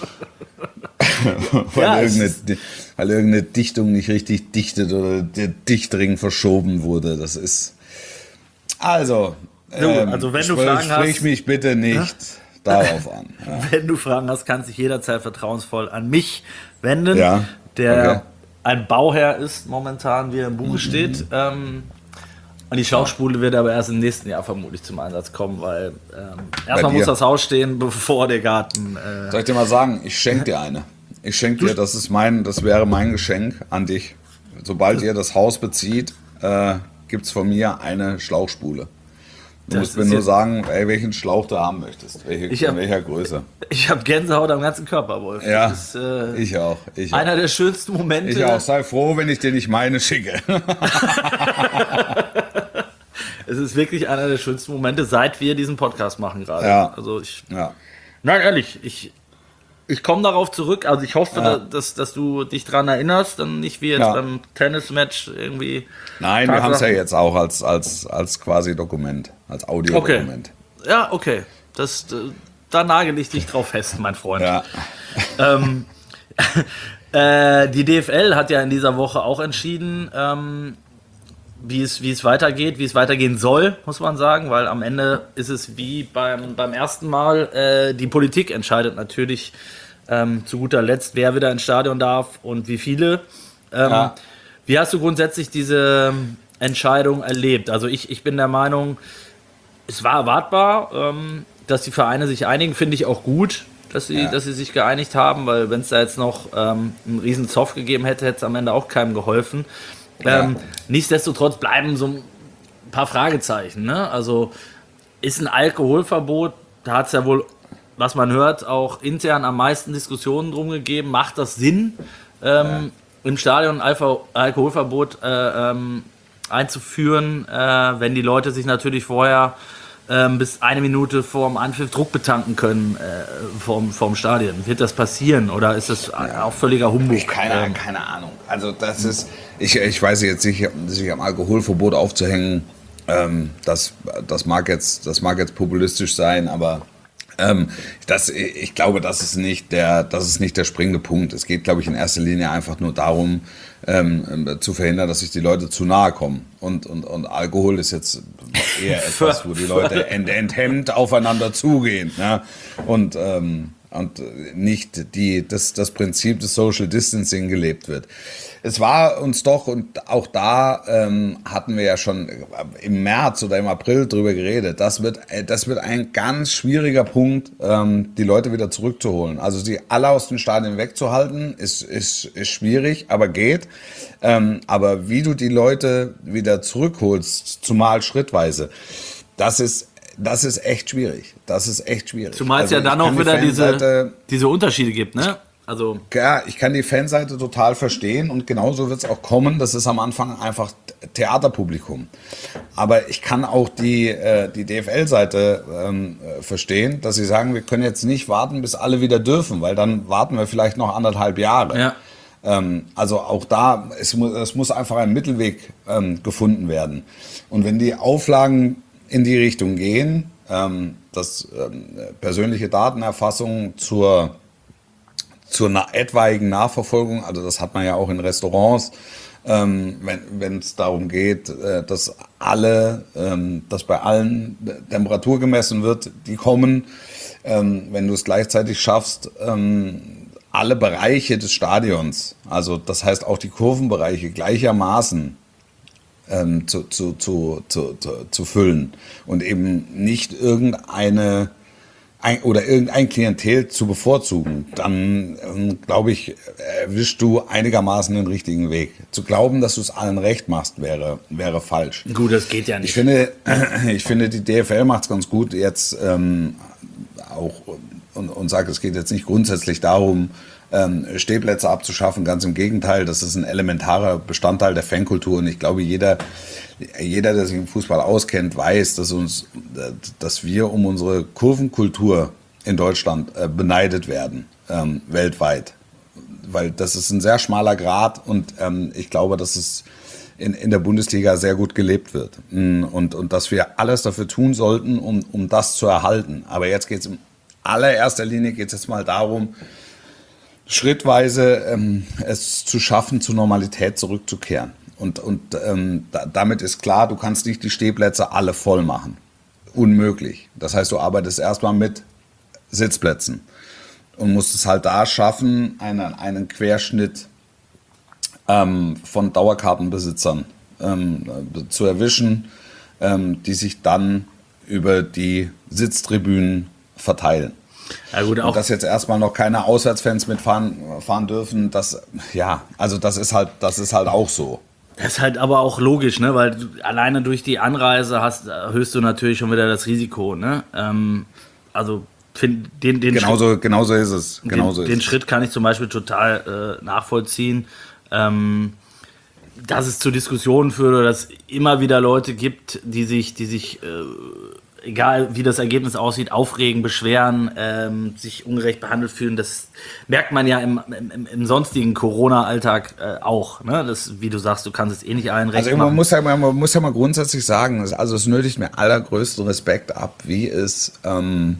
weil, Ja, es irgendeine, weil irgendeine Dichtung nicht richtig dichtet oder der Dichtring verschoben wurde. Das ist. Also, So, ähm, also wenn du sprich, Fragen sprich hast- mich bitte nicht darauf an. Ja. Wenn du Fragen hast, kannst du dich jederzeit vertrauensvoll an mich wenden. Ja. der Okay. ein Bauherr ist momentan, wie er im Buche steht. Ähm, und die Schauspule wird aber erst im nächsten Jahr vermutlich zum Einsatz kommen, weil ähm, erstmal dir? muss das Haus stehen, bevor der Garten. Äh, Soll ich dir mal sagen, ich schenke dir eine. Ich schenke dir, das ist mein, das wäre mein Geschenk an dich. Sobald ihr das Haus bezieht, äh, gibt es von mir eine Schlauchspule. Du Das musst mir ist nur jetzt- sagen, ey, welchen Schlauch du haben möchtest. Welche, Ich hab- in welcher Größe. ich habe Gänsehaut am ganzen Körper, Wolf. Ja, Das ist äh, ich auch. Ich einer auch. der schönsten Momente. Ich auch. Sei froh, wenn ich dir nicht meine schicke. Es ist wirklich einer der schönsten Momente, seit wir diesen Podcast machen gerade. Ja. Also ich, Ja. nein, ehrlich, ich, ich komme darauf zurück. Also ich hoffe, Ja. da- dass, dass du dich dran erinnerst, dann nicht wie jetzt Ja. beim Tennismatch irgendwie. Nein, wir haben es ja Tatsachen- jetzt auch als, als, als quasi Dokument, als Audiodokument. Ja, okay. Das, äh, da nagel ich dich drauf fest, mein Freund. Ja. Ähm, äh, die D F L hat ja in dieser Woche auch entschieden, ähm, wie es, wie es weitergeht, wie es weitergehen soll, muss man sagen, weil am Ende ist es wie beim, beim ersten Mal, äh, die Politik entscheidet natürlich ähm, zu guter Letzt, wer wieder ins Stadion darf und wie viele. Ähm, Ja. Wie hast du grundsätzlich diese Entscheidung erlebt? Also ich, ich bin der Meinung, es war erwartbar, ähm, dass die Vereine sich einigen, finde ich auch gut, dass sie, Ja. dass sie sich geeinigt haben, weil wenn es da jetzt noch ähm, einen riesen Zoff gegeben hätte, hätte es am Ende auch keinem geholfen. Ja. Ähm, nichtsdestotrotz bleiben so ein paar Fragezeichen. Ne? Also ist ein Alkoholverbot, da hat es ja wohl, was man hört, auch intern am meisten Diskussionen drum gegeben. Macht das Sinn, ähm, im Stadion ein Alpha- Alkoholverbot äh, ähm, einzuführen, äh, wenn die Leute sich natürlich vorher ähm, bis eine Minute vorm Anpfiff Druck betanken können äh, vorm, vorm Stadion? Wird das passieren oder ist das auch völliger Humbug? Ich keine, keine Ahnung. Also das ist, ich, ich weiß jetzt nicht, sich am Alkoholverbot aufzuhängen, ähm, das, das, mag jetzt, das mag jetzt populistisch sein, aber ähm, das, ich glaube, das ist, nicht der, das ist nicht der springende Punkt. Es geht, glaube ich, in erster Linie einfach nur darum, ähm, zu verhindern, dass sich die Leute zu nahe kommen. Und, und, und Alkohol ist jetzt eher etwas, wo die Leute ent, enthemmt aufeinander zugehen. Ne? Und, ähm, und nicht die, das, das Prinzip des Social Distancing gelebt wird. Es war uns doch, und auch da ähm, hatten wir ja schon im März oder im April drüber geredet, das wird, das wird ein ganz schwieriger Punkt, ähm, die Leute wieder zurückzuholen. Also sie alle aus den Stadien wegzuhalten, ist, ist, ist schwierig, aber geht. Ähm, aber wie du die Leute wieder zurückholst, zumal schrittweise, das ist Das ist echt schwierig. Das ist echt schwierig. Zumal es Also ja dann ich auch kann die wieder diese, Fanseite- diese Unterschiede gibt, ne? Also Ja, ich kann die Fanseite total verstehen und genauso wird es auch kommen. Das ist am Anfang einfach Theaterpublikum. Aber ich kann auch die, äh, die D F L-Seite ähm, äh, verstehen, dass sie sagen, wir können jetzt nicht warten, bis alle wieder dürfen, weil dann warten wir vielleicht noch anderthalb Jahre. Ja. Ähm, also auch da, es muss, es muss einfach ein Mittelweg ähm, gefunden werden. Und wenn die Auflagen in die Richtung gehen, ähm, dass ähm, persönliche Datenerfassung zur zur na etwaigen Nachverfolgung, also das hat man ja auch in Restaurants, ähm, wenn es darum geht, äh, dass alle, ähm, dass bei allen Temperatur gemessen wird, die kommen, ähm, wenn du es gleichzeitig schaffst, ähm, alle Bereiche des Stadions, also das heißt auch die Kurvenbereiche gleichermaßen ähm, zu, zu, zu, zu, zu, zu füllen und eben nicht irgendeine ein, oder irgendein Klientel zu bevorzugen, dann ähm, glaube ich, erwischst du einigermaßen den richtigen Weg. Zu glauben, dass du es allen recht machst, wäre, wäre falsch. gut, das geht ja nicht. Ich finde, ich finde, die D F L macht es ganz gut jetzt ähm, auch und, und sagt, es geht jetzt nicht grundsätzlich darum, ähm, Stehplätze abzuschaffen. Ganz im Gegenteil, das ist ein elementarer Bestandteil der Fankultur und ich glaube, jeder, jeder, der sich im Fußball auskennt, weiß, dass uns, dass wir um unsere Kurvenkultur in Deutschland äh, beneidet werden, ähm, weltweit. Weil das ist ein sehr schmaler Grat und ähm, ich glaube, dass es in, in der Bundesliga sehr gut gelebt wird. Und, und dass wir alles dafür tun sollten, um, um das zu erhalten. Aber jetzt geht es in allererster Linie geht's jetzt mal darum, schrittweise ähm, es zu schaffen, zur Normalität zurückzukehren. Und, und ähm, da, damit ist klar, du kannst nicht die Stehplätze alle voll machen. Unmöglich. Das heißt, du arbeitest erstmal mit Sitzplätzen und musst es halt da schaffen, einen, einen Querschnitt ähm, von Dauerkartenbesitzern ähm, zu erwischen, ähm, die sich dann über die Sitztribünen verteilen. Ja gut, auch Und dass jetzt erstmal noch keine Auswärtsfans mitfahren fahren dürfen, das, ja, also das ist halt, das ist halt auch so. das ist halt aber auch logisch, ne? Weil du, alleine durch die Anreise hast, erhöhst du natürlich schon wieder das Risiko. Ne? Ähm, also find, den, den, Genauso, Schritt, genauso ist es. Genauso den, den ist Schritt kann ich zum Beispiel total äh, nachvollziehen. Ähm, dass es zu Diskussionen führt oder dass es immer wieder Leute gibt, die sich, die sich äh, egal wie das Ergebnis aussieht, aufregen, beschweren, ähm, sich ungerecht behandelt fühlen. Das merkt man ja im, im, im sonstigen Corona-Alltag äh, auch. Ne? Das, wie du sagst, du kannst es eh nicht allen recht Also man machen. muss, ja, man muss ja mal grundsätzlich sagen, also es nötigt mir allergrößten Respekt ab, wie es, ähm,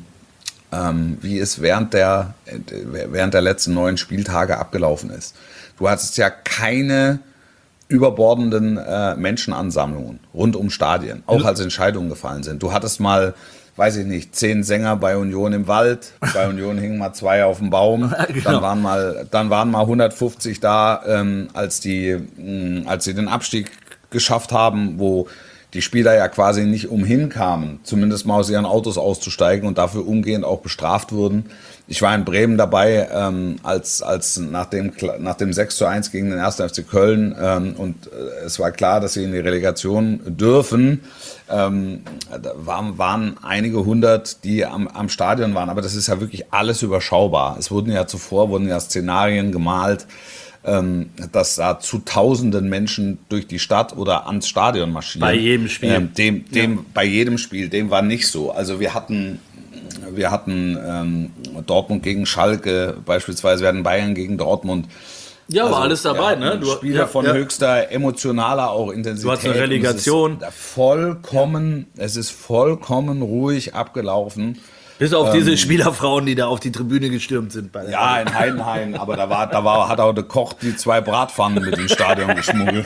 ähm, wie es während der, während der letzten neun Spieltage abgelaufen ist. Du hattest ja keine überbordenden äh, Menschenansammlungen rund um Stadien, auch als Entscheidungen gefallen sind. Du hattest mal, weiß ich nicht, zehn Sänger bei Union im Wald, bei Union hingen mal zwei auf dem Baum, Genau. dann waren mal, dann waren mal hundertfünfzig da, ähm, als die, mh, als sie den Abstieg geschafft haben, wo die Spieler ja quasi nicht umhin kamen, zumindest mal aus ihren Autos auszusteigen und dafür umgehend auch bestraft wurden. Ich war in Bremen dabei, ähm, als, als nach dem, nach dem sechs zu eins gegen den ersten F C Köln ähm, und äh, es war klar, dass sie in die Relegation dürfen, ähm, da waren, waren einige hundert, die am, am Stadion waren, aber das ist ja wirklich alles überschaubar. Es wurden ja zuvor, wurden ja Szenarien gemalt, ähm, dass da zu tausenden Menschen durch die Stadt oder ans Stadion marschieren. Bei jedem Spiel. Ähm, dem, dem, ja. Bei jedem Spiel, dem war nicht so. Also wir hatten Wir hatten ähm, Dortmund gegen Schalke, beispielsweise, wir hatten Bayern gegen Dortmund. Ja, also, war alles dabei, ja, ne? Du, Spiele ja, von ja. höchster emotionaler auch Intensität. Du hattest eine Relegation. Es ist vollkommen, es ist vollkommen ruhig abgelaufen. Bis auf ähm, diese Spielerfrauen, die da auf die Tribüne gestürmt sind. Bei der ja, in Heidenheim, aber da war, da war, hat auch der Koch die zwei Bratpfannen mit ins Stadion geschmuggelt.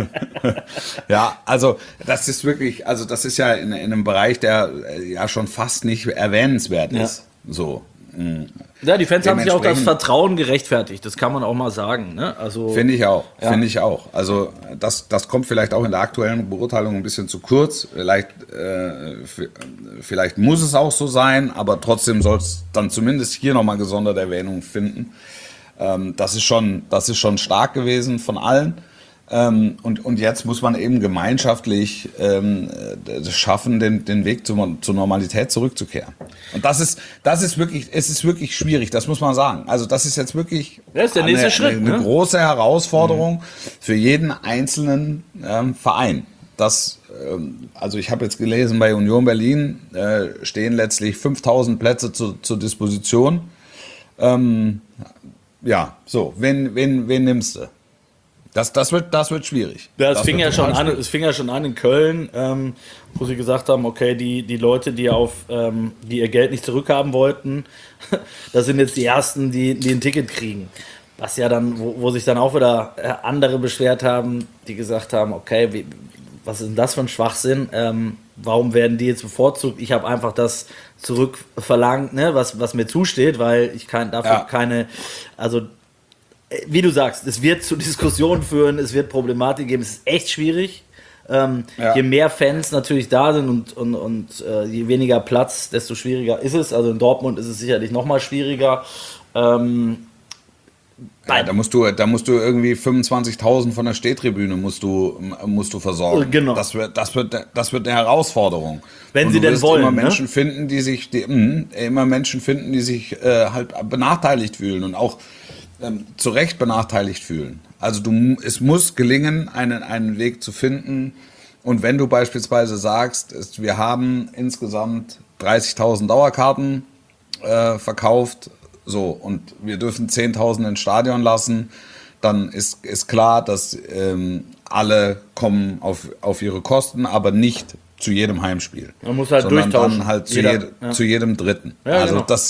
Ja, also das ist wirklich, also das ist ja in, in einem Bereich, der ja schon fast nicht erwähnenswert ist. Ja. So. Ja, die Fans haben sich auch das Vertrauen gerechtfertigt, das kann man auch mal sagen. Ne? Also, finde ich auch, ja. finde ich auch. Also das, das kommt vielleicht auch in der aktuellen Beurteilung ein bisschen zu kurz. Vielleicht, äh, vielleicht muss es auch so sein, aber trotzdem soll es dann zumindest hier nochmal gesonderte Erwähnung finden. Ähm, das ist schon, das ist schon stark gewesen von allen. Ähm, und, und jetzt muss man eben gemeinschaftlich ähm, schaffen, den, den Weg zur, zur Normalität zurückzukehren. Und das ist, das ist wirklich, es ist wirklich schwierig, das muss man sagen. Also das ist jetzt wirklich das ist der nächste eine, Schritt, eine, eine ne? große Herausforderung mhm. für jeden einzelnen ähm, Verein. Das, ähm, also ich habe jetzt gelesen, bei Union Berlin äh, stehen letztlich fünftausend Plätze zu, zur Disposition. Ähm, ja, so, wen, wen, wen nimmst du? Das, das, wird, das wird schwierig. Ja, es, das fing ja schon an, schwierig. es fing ja schon an in Köln, ähm, wo sie gesagt haben, okay, die, die Leute, die, auf, ähm, die ihr Geld nicht zurückhaben wollten, das sind jetzt die Ersten, die, die ein Ticket kriegen. Was ja dann, wo, wo sich dann auch wieder andere beschwert haben, die gesagt haben, okay, wie, was ist denn das für ein Schwachsinn? Ähm, warum werden die jetzt bevorzugt? Ich habe einfach das zurückverlangt, ne, was, was mir zusteht, weil ich kann, dafür ja. keine, also wie du sagst, es wird zu Diskussionen führen, es wird Problematik geben, es ist echt schwierig. Ähm, ja. Je mehr Fans natürlich da sind und, und, und äh, je weniger Platz, desto schwieriger ist es. Also in Dortmund ist es sicherlich noch mal schwieriger. Ähm, ja, da musst du, da musst du irgendwie fünfundzwanzigtausend von der Stehtribüne musst du, musst du versorgen. Genau. Das wird, das wird, das wird eine Herausforderung. Wenn und sie du denn wollen, immer ne? Menschen finden, die sich, die, mh, immer Menschen finden, die sich äh, halt benachteiligt fühlen und auch ähm, zu Recht benachteiligt fühlen. Also du, es muss gelingen, einen, einen Weg zu finden. Und wenn du beispielsweise sagst, ist, wir haben insgesamt dreißigtausend Dauerkarten äh, verkauft, so, und wir dürfen zehntausend ins Stadion lassen, dann ist, ist klar, dass ähm, alle kommen auf, auf ihre Kosten, aber nicht zu jedem Heimspiel. Man muss halt sondern durchtauschen. Dann halt zu, Jeder, jed, ja. zu jedem Dritten. Ja, also, genau. das,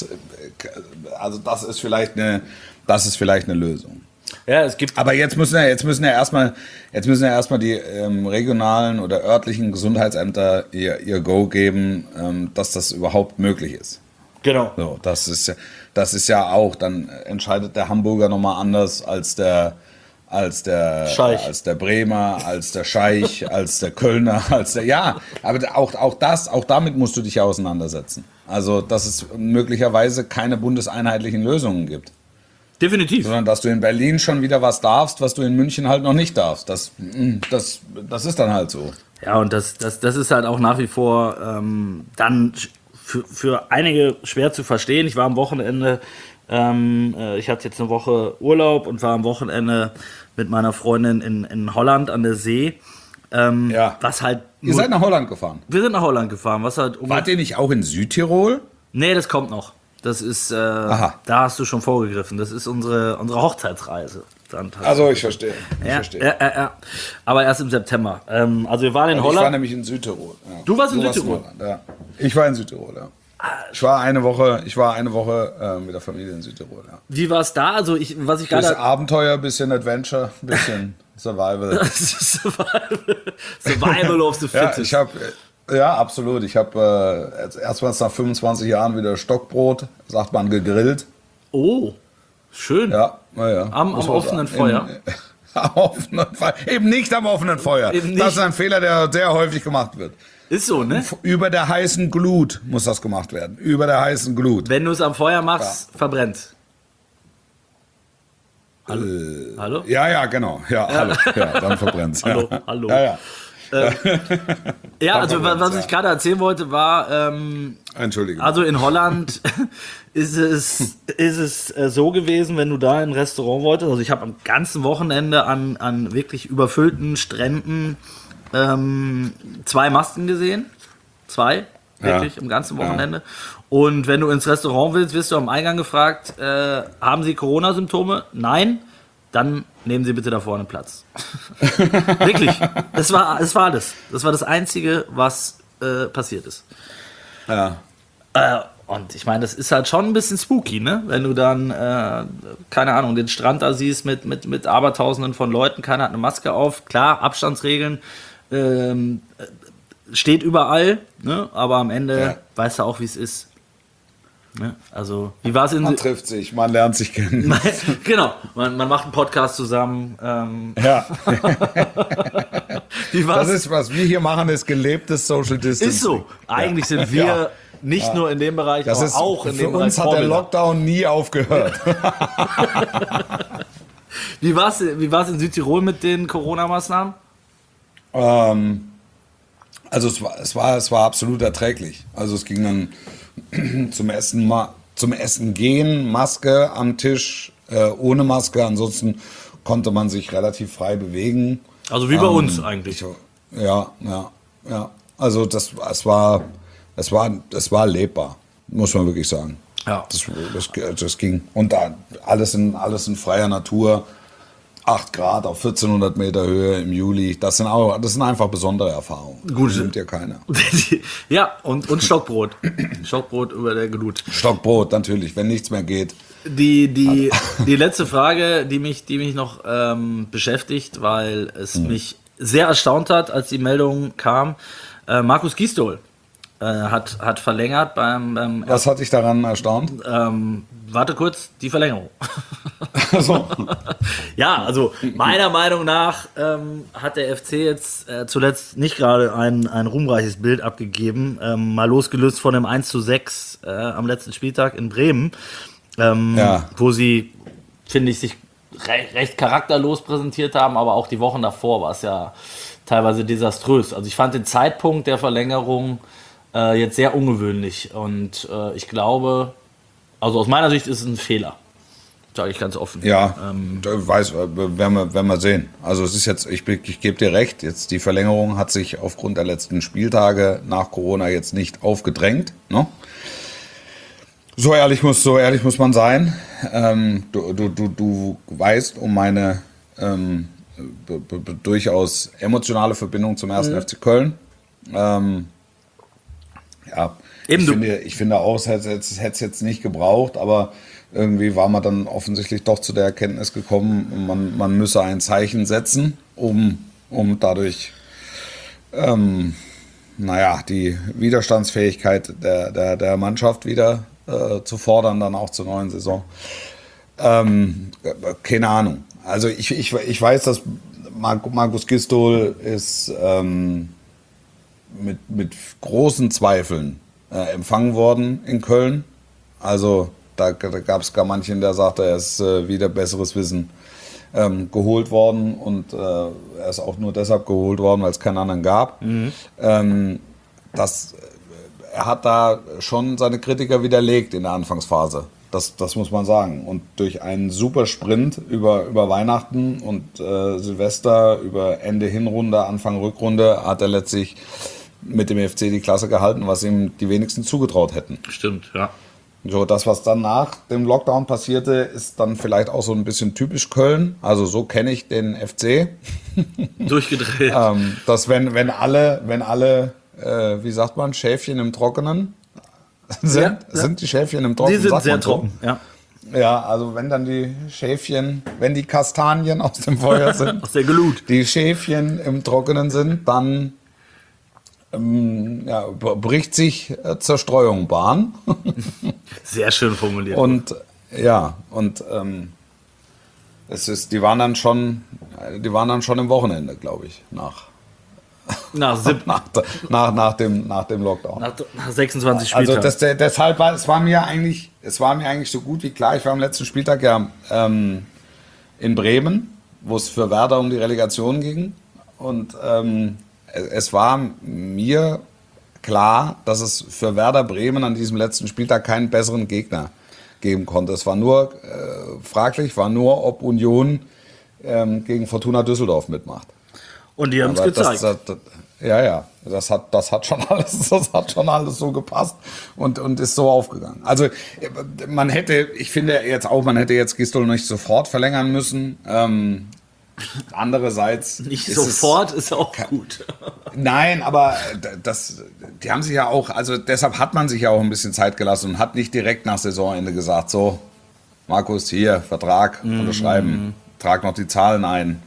also das ist vielleicht eine, das ist vielleicht eine Lösung. Ja, es gibt. Aber jetzt müssen ja, jetzt müssen ja erstmal, jetzt müssen ja erstmal die ähm, regionalen oder örtlichen Gesundheitsämter ihr, ihr Go geben, ähm, dass das überhaupt möglich ist. Genau. So, das ist ja, das ist ja auch, dann entscheidet der Hamburger nochmal anders als der, als der, Scheich. als der Bremer, als der Scheich, als der Kölner, als der, ja, aber auch, auch das, auch damit musst du dich ja auseinandersetzen. Also, dass es möglicherweise keine bundeseinheitlichen Lösungen gibt. Definitiv. Sondern, dass du in Berlin schon wieder was darfst, was du in München halt noch nicht darfst. Das, das, das ist dann halt so. Ja, und das, das, das ist halt auch nach wie vor ähm, dann für, für einige schwer zu verstehen. Ich war am Wochenende, ähm, äh, ich hatte jetzt eine Woche Urlaub und war am Wochenende mit meiner Freundin in, in Holland an der See. Ähm, Ja. Was halt. Ihr seid nach Holland gefahren. Wir sind nach Holland gefahren, was halt. Um Wart ihr nicht auch in Südtirol? Nee, das kommt noch. Das ist, äh, da hast du schon vorgegriffen. Das ist unsere, unsere Hochzeitsreise. Dann Also, ich verstehe. Ich ja, verstehe. ja, ja, ja. Aber erst im September. Ähm, also wir waren in Ich Holland. war nämlich in Südtirol. Ja. Du warst in Du Südtirol? Holland, ja. Ich war in Südtirol, ja. Ich war eine Woche, ich war eine Woche äh, mit der Familie in Südtirol, ja. Wie war es da? Also ich, was ich Bisschen gerade. Abenteuer, bisschen Adventure, bisschen Survival. Survival, Survival of the Ja, Fittest. ich habe, ja, absolut. Ich habe äh, erstmals nach fünfundzwanzig Jahren wieder Stockbrot, sagt man, gegrillt. Oh, schön. Ja, naja. Am- am offenen Feuer? In, am offenen Feuer. Eben nicht am offenen Feuer. Eben nicht. Das ist ein Fehler, der sehr häufig gemacht wird. Ist so, ne? Über der heißen Glut muss das gemacht werden. Über der heißen Glut. Wenn du es am Feuer machst, verbrennt. Hallo? Äh, Hallo? Ja, ja, genau. Ja, hallo. Ja, dann verbrennt's. Hallo, ja. hallo. Ja, ja. Ja, also verbrennt's, was ja. ich gerade erzählen wollte, war, ähm, Entschuldigung. also in Holland ist es, ist es äh, so gewesen, wenn du da in ein Restaurant wolltest. Also ich habe am ganzen Wochenende an, an wirklich überfüllten Stränden ähm, zwei Masken gesehen. Zwei, wirklich, Ja. am ganzen Wochenende. Und wenn du ins Restaurant willst, wirst du am Eingang gefragt, äh, haben Sie Corona-Symptome? Nein. Dann nehmen Sie bitte da vorne Platz. Wirklich. Das war, das war das. Das war das Einzige, was äh, passiert ist. Ja. Äh, und ich meine, das ist halt schon ein bisschen spooky, ne? Wenn du dann, äh, keine Ahnung, den Strand da siehst mit, mit, mit Abertausenden von Leuten, keiner hat eine Maske auf. Klar, Abstandsregeln ähm, steht überall, ne? Aber am Ende Ja. weißt du auch, wie es ist. Ne? Also, wie war es in... Man trifft sich, man lernt sich kennen. Genau, man, man macht einen Podcast zusammen. Ähm, Ja. wie war's? Das ist, was wir hier machen, ist gelebtes Social Distancing. Ist so. Eigentlich sind wir Ja. nicht nur in dem Bereich, Das aber ist, auch in für dem Bereich uns hat der Vorbilder. Lockdown nie aufgehört. Wie war es wie war's in Südtirol mit den Corona-Maßnahmen? ähm, also es war, es, war, es war absolut erträglich. Also es ging dann zum Essen, Ma- zum Essen gehen, Maske am Tisch, äh, ohne Maske. Ansonsten konnte man sich relativ frei bewegen. Also wie bei uns eigentlich. Ich, ja, ja, ja. Also das, es war, es war, es war lebbar, muss man wirklich sagen. Ja. Das, das, das ging. Und da alles in, alles in freier Natur. acht Grad auf vierzehnhundert Meter Höhe im Juli. Das sind, auch, das sind einfach besondere Erfahrungen. Gut. Das nimmt ja keiner. Ja, und, und Stockbrot. Stockbrot über der Glut. Stockbrot natürlich, wenn nichts mehr geht. Die, die, die letzte Frage, die mich, die mich noch ähm, beschäftigt, weil es Mhm. mich sehr erstaunt hat, als die Meldung kam. Äh, Markus Gisdol äh, hat, hat verlängert beim, beim Was hat dich daran erstaunt? ähm, warte kurz, die Verlängerung. Also, Ja, also meiner Meinung nach ähm, hat der F C jetzt äh, zuletzt nicht gerade ein, ein ruhmreiches Bild abgegeben, ähm, mal losgelöst von dem eins zu sechs äh, am letzten Spieltag in Bremen, ähm, Ja. wo sie, finde ich, sich re recht charakterlos präsentiert haben, aber auch die Wochen davor war es ja teilweise desaströs. Also ich fand den Zeitpunkt der Verlängerung äh, jetzt sehr ungewöhnlich und äh, ich glaube, also aus meiner Sicht ist es ein Fehler. Sage ich ganz offen. ja, Ähm, da weiß, werden wir, werden wir sehen. Also es ist jetzt, ich, ich gebe dir recht, jetzt die Verlängerung hat sich aufgrund der letzten Spieltage nach Corona jetzt nicht aufgedrängt. Ne? So ehrlich muss, so ehrlich muss man sein. Ähm, du, du, du, du weißt um meine ähm, b- b- b- durchaus emotionale Verbindung zum ersten F C Köln. Ähm, ja, Eben, ich, du- finde, ich finde auch, es hätte es hätte es jetzt nicht gebraucht, aber irgendwie war man dann offensichtlich doch zu der Erkenntnis gekommen, man, man müsse ein Zeichen setzen, um, um dadurch ähm, naja, die Widerstandsfähigkeit der, der, der Mannschaft wieder äh, zu fordern, dann auch zur neuen Saison. Ähm, keine Ahnung. Also ich, ich, ich weiß, dass Markus Gistol ist ähm, mit, mit großen Zweifeln äh, empfangen worden in Köln. Also da, da gab es gar manchen, der sagte, er ist äh, wieder besseres Wissen ähm, geholt worden und äh, er ist auch nur deshalb geholt worden, weil es keinen anderen gab. Mhm. Ähm, das, er hat da schon seine Kritiker widerlegt in der Anfangsphase. Das, das muss man sagen. Und durch einen super Sprint über, über Weihnachten und äh, Silvester, über Ende Hinrunde, Anfang Rückrunde, hat er letztlich mit dem F C die Klasse gehalten, was ihm die wenigsten zugetraut hätten. Stimmt, ja. So, das, was dann nach dem Lockdown passierte, ist dann vielleicht auch so ein bisschen typisch Köln. Also so kenne ich den F C. Durchgedreht. ähm, dass wenn, wenn alle, wenn alle, äh, wie sagt man, Schäfchen im Trockenen sind, ja, ja. sind die Schäfchen im Trockenen. Die sind sehr trocken, so. ja. Ja, also wenn dann die Schäfchen, wenn die Kastanien aus dem Feuer sind, aus der Glut, die Schäfchen im Trockenen sind, dann ähm, ja, bricht sich äh, Zerstreuung Bahn. Sehr schön formuliert. Und ja, und ähm, es ist, die waren dann schon, die waren dann schon im Wochenende, glaube ich, nach. Nach, nach, nach, nach, dem, nach dem Lockdown. Nach, nach sechsundzwanzig Spieltagen. Also das, deshalb war es war mir eigentlich, es war mir eigentlich so gut wie klar. Ich war am letzten Spieltag ja ähm, in Bremen, wo es für Werder um die Relegation ging. Und ähm, es war mir klar, dass es für Werder Bremen an diesem letzten Spieltag keinen besseren Gegner geben konnte. Es war nur äh, fraglich, war nur, ob Union ähm, gegen Fortuna Düsseldorf mitmacht. Und die haben es gezeigt. Das, das, ja, ja, das hat, das hat schon alles, das hat schon alles so gepasst und, und ist so aufgegangen. Also man hätte, ich finde jetzt auch, man hätte jetzt Gistol nicht sofort verlängern müssen. Ähm, andererseits nicht ist sofort es, ist auch gut. Nein, aber das, die haben sich ja auch, also deshalb hat man sich ja auch ein bisschen Zeit gelassen und hat nicht direkt nach Saisonende gesagt, so Markus, hier Vertrag unterschreiben, mm. trag noch die Zahlen ein,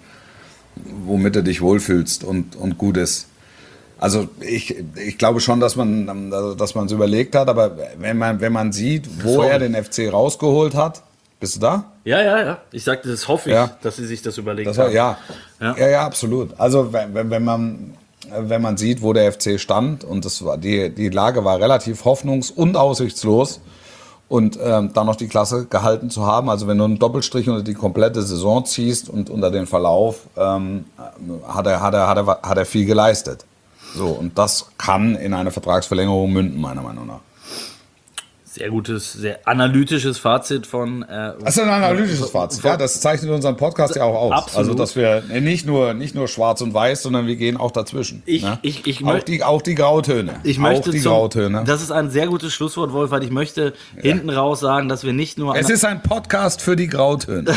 womit du dich wohlfühlst und, und gut ist. Also ich, ich glaube schon, dass man dass man es überlegt hat, aber wenn man, wenn man sieht, wo Sorry. er den F C rausgeholt hat, bist du da? Ja, ja, ja. Ich sagte, das hoffe ich, ja. dass sie sich das überlegt das war, haben. Ja. Ja. ja, ja, absolut. Also wenn, wenn, man, wenn man sieht, wo der F C stand und das war, die, die Lage war relativ hoffnungs- und aussichtslos, und ähm, dann noch die Klasse gehalten zu haben. Also wenn du einen Doppelstrich unter die komplette Saison ziehst und unter den Verlauf, ähm, hat, er, hat, er, hat, er, hat er viel geleistet. So, und das kann in eine Vertragsverlängerung münden, meiner Meinung nach. Sehr gutes, sehr analytisches Fazit von... Äh, das ist ein analytisches Fazit, ja, das zeichnet unseren Podcast ja auch aus. Absolut. Also, dass wir nicht nur, nicht nur schwarz und weiß, sondern wir gehen auch dazwischen. Ich, ne? ich, ich auch, die, auch die Grautöne. Ich möchte auch die zum, Grautöne. Das ist ein sehr gutes Schlusswort, Wolf, weil ich möchte ja. hinten raus sagen, dass wir nicht nur... Es ist ein Podcast für die Grautöne.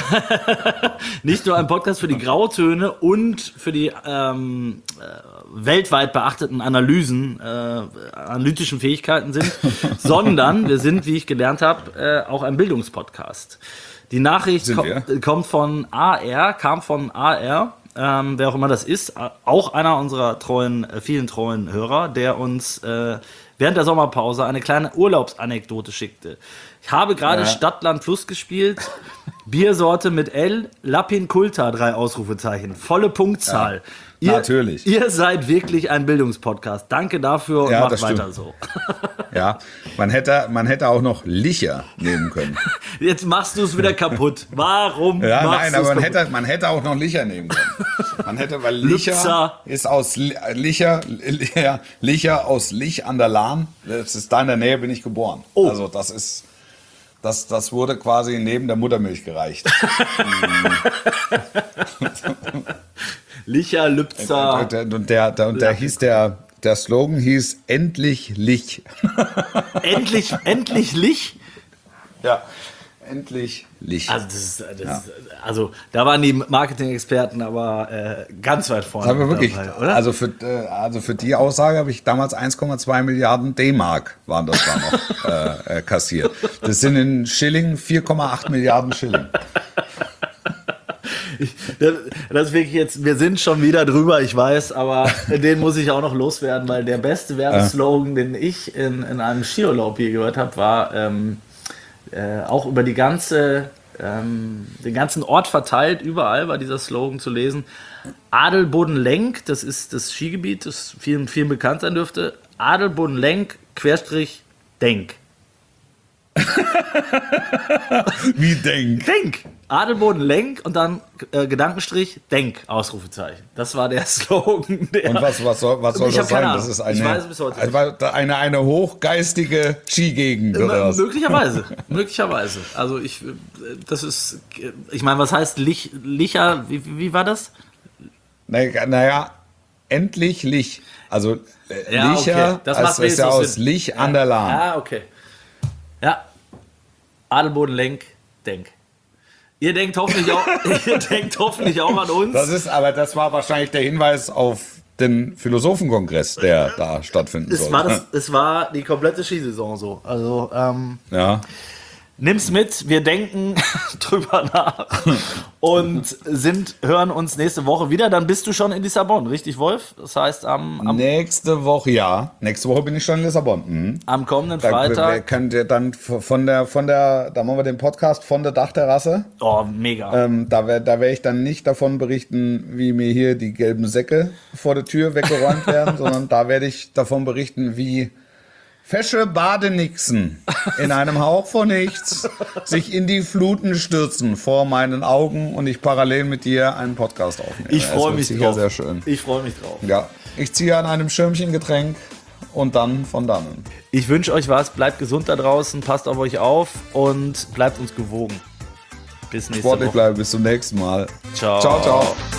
Nicht nur ein Podcast für die Grautöne und für die ähm, äh, weltweit beachteten Analysen, äh, analytischen Fähigkeiten sind, sondern wir sind, wie ich gelernt habe, äh, auch ein Bildungspodcast. Die Nachricht kom- kommt von A R, kam von A R, ähm, wer auch immer das ist, auch einer unserer treuen, äh, vielen treuen Hörer, der uns äh, während der Sommerpause eine kleine Urlaubsanekdote schickte. Ich habe gerade ja. Stadtland Plus gespielt, Biersorte mit L, Lapin Kulta, drei Ausrufezeichen, volle Punktzahl. Ja. Ihr, Natürlich. Ihr seid wirklich ein Bildungspodcast. Danke dafür und ja, macht weiter so. Ja, man hätte, man hätte auch noch Licher nehmen können. Jetzt machst du es wieder kaputt. Warum ja, machst nein, aber man hätte, man hätte auch noch Licher nehmen können. Man hätte, weil Licher Lübzer. ist aus Licher, Licher, Licher aus Lich an der Lahn. Das ist da in der Nähe, bin ich geboren. Oh. Also das ist... Das, das wurde quasi neben der Muttermilch gereicht. Licher, Lübzer. Und der, und der, der, und der hieß der, der Slogan hieß Endlich Lich. Endlich, endlich Lich? Ja. Endlich Licht. Also, das ist, das ja. ist, also da waren die Marketing-Experten aber äh, ganz weit vorne. Aber wirklich, dabei, oder? Also, für, äh, also für die Aussage habe ich damals eins Komma zwei Milliarden D-Mark waren das da noch äh, äh, kassiert. Das sind in Schilling vier Komma acht Milliarden Schilling. Ich, das, das ist wirklich jetzt, wir sind schon wieder drüber, ich weiß, aber den muss ich auch noch loswerden, weil der beste Werbeslogan, den ich in, in einem Skiurlaub hier gehört habe, war ähm, äh, auch über die ganze äh, ähm, den ganzen Ort verteilt, überall war dieser Slogan zu lesen. Adelboden-Lenk, das ist das Skigebiet, das vielen, vielen bekannt sein dürfte. Adelboden-Lenk, Querstrich, Denk. Wie denk? Denk! Adelboden-Lenk und dann äh, Gedankenstrich, Denk, Ausrufezeichen. Das war der Slogan. Der Und was, was soll, was soll Ich das hab keine sein? Ahnung. Das ist Ich eine, weiß es bis heute nicht. eine, eine, eine hochgeistige Skigegend oder was? Möglicherweise, möglicherweise. Also ich, äh, das ist, äh, ich meine, was heißt Lich, Licher, wie, wie war das? Naja, naja, endlich Lich. Also äh, Ja, Licher, okay. Das das macht ist ja wenigstens aus Sinn. Lich an der Lahn. Ah, okay. Ja, Adelboden-Lenk, Denk. Ihr denkt hoffentlich auch, ihr denkt hoffentlich auch an uns. Das ist, aber das war wahrscheinlich der Hinweis auf den Philosophenkongress, der da stattfinden es, soll. war das, es war die komplette Skisaison so. Also, ähm, Ja. nimm's mit, wir denken drüber nach und sind, hören uns nächste Woche wieder. Dann bist du schon in Lissabon, richtig, Wolf? Das heißt, am, am, Nächste Woche, ja. Nächste Woche bin ich schon in Lissabon. Mhm. am kommenden Da Freitag. könnt ihr dann von der, von der, da machen wir den Podcast von der Dachterrasse. Oh, mega. Ähm, da werde da werd ich dann nicht davon berichten, wie mir hier die gelben Säcke vor der Tür weggeräumt werden, sondern da werde ich davon berichten, wie fesche Badenixen in einem Hauch von nichts sich in die Fluten stürzen vor meinen Augen und ich parallel mit dir einen Podcast aufnehme. Ich Es freue wird mich sicher drauf. sehr schön. Ich freue mich drauf. Ja, ich ziehe an einem Schirmchen Getränk und dann von dannen. Ich wünsche euch was, bleibt gesund da draußen, passt auf euch auf und bleibt uns gewogen. Bis nächste Sportlich Woche. bleiben, bis zum nächsten Mal. Ciao. Ciao, ciao.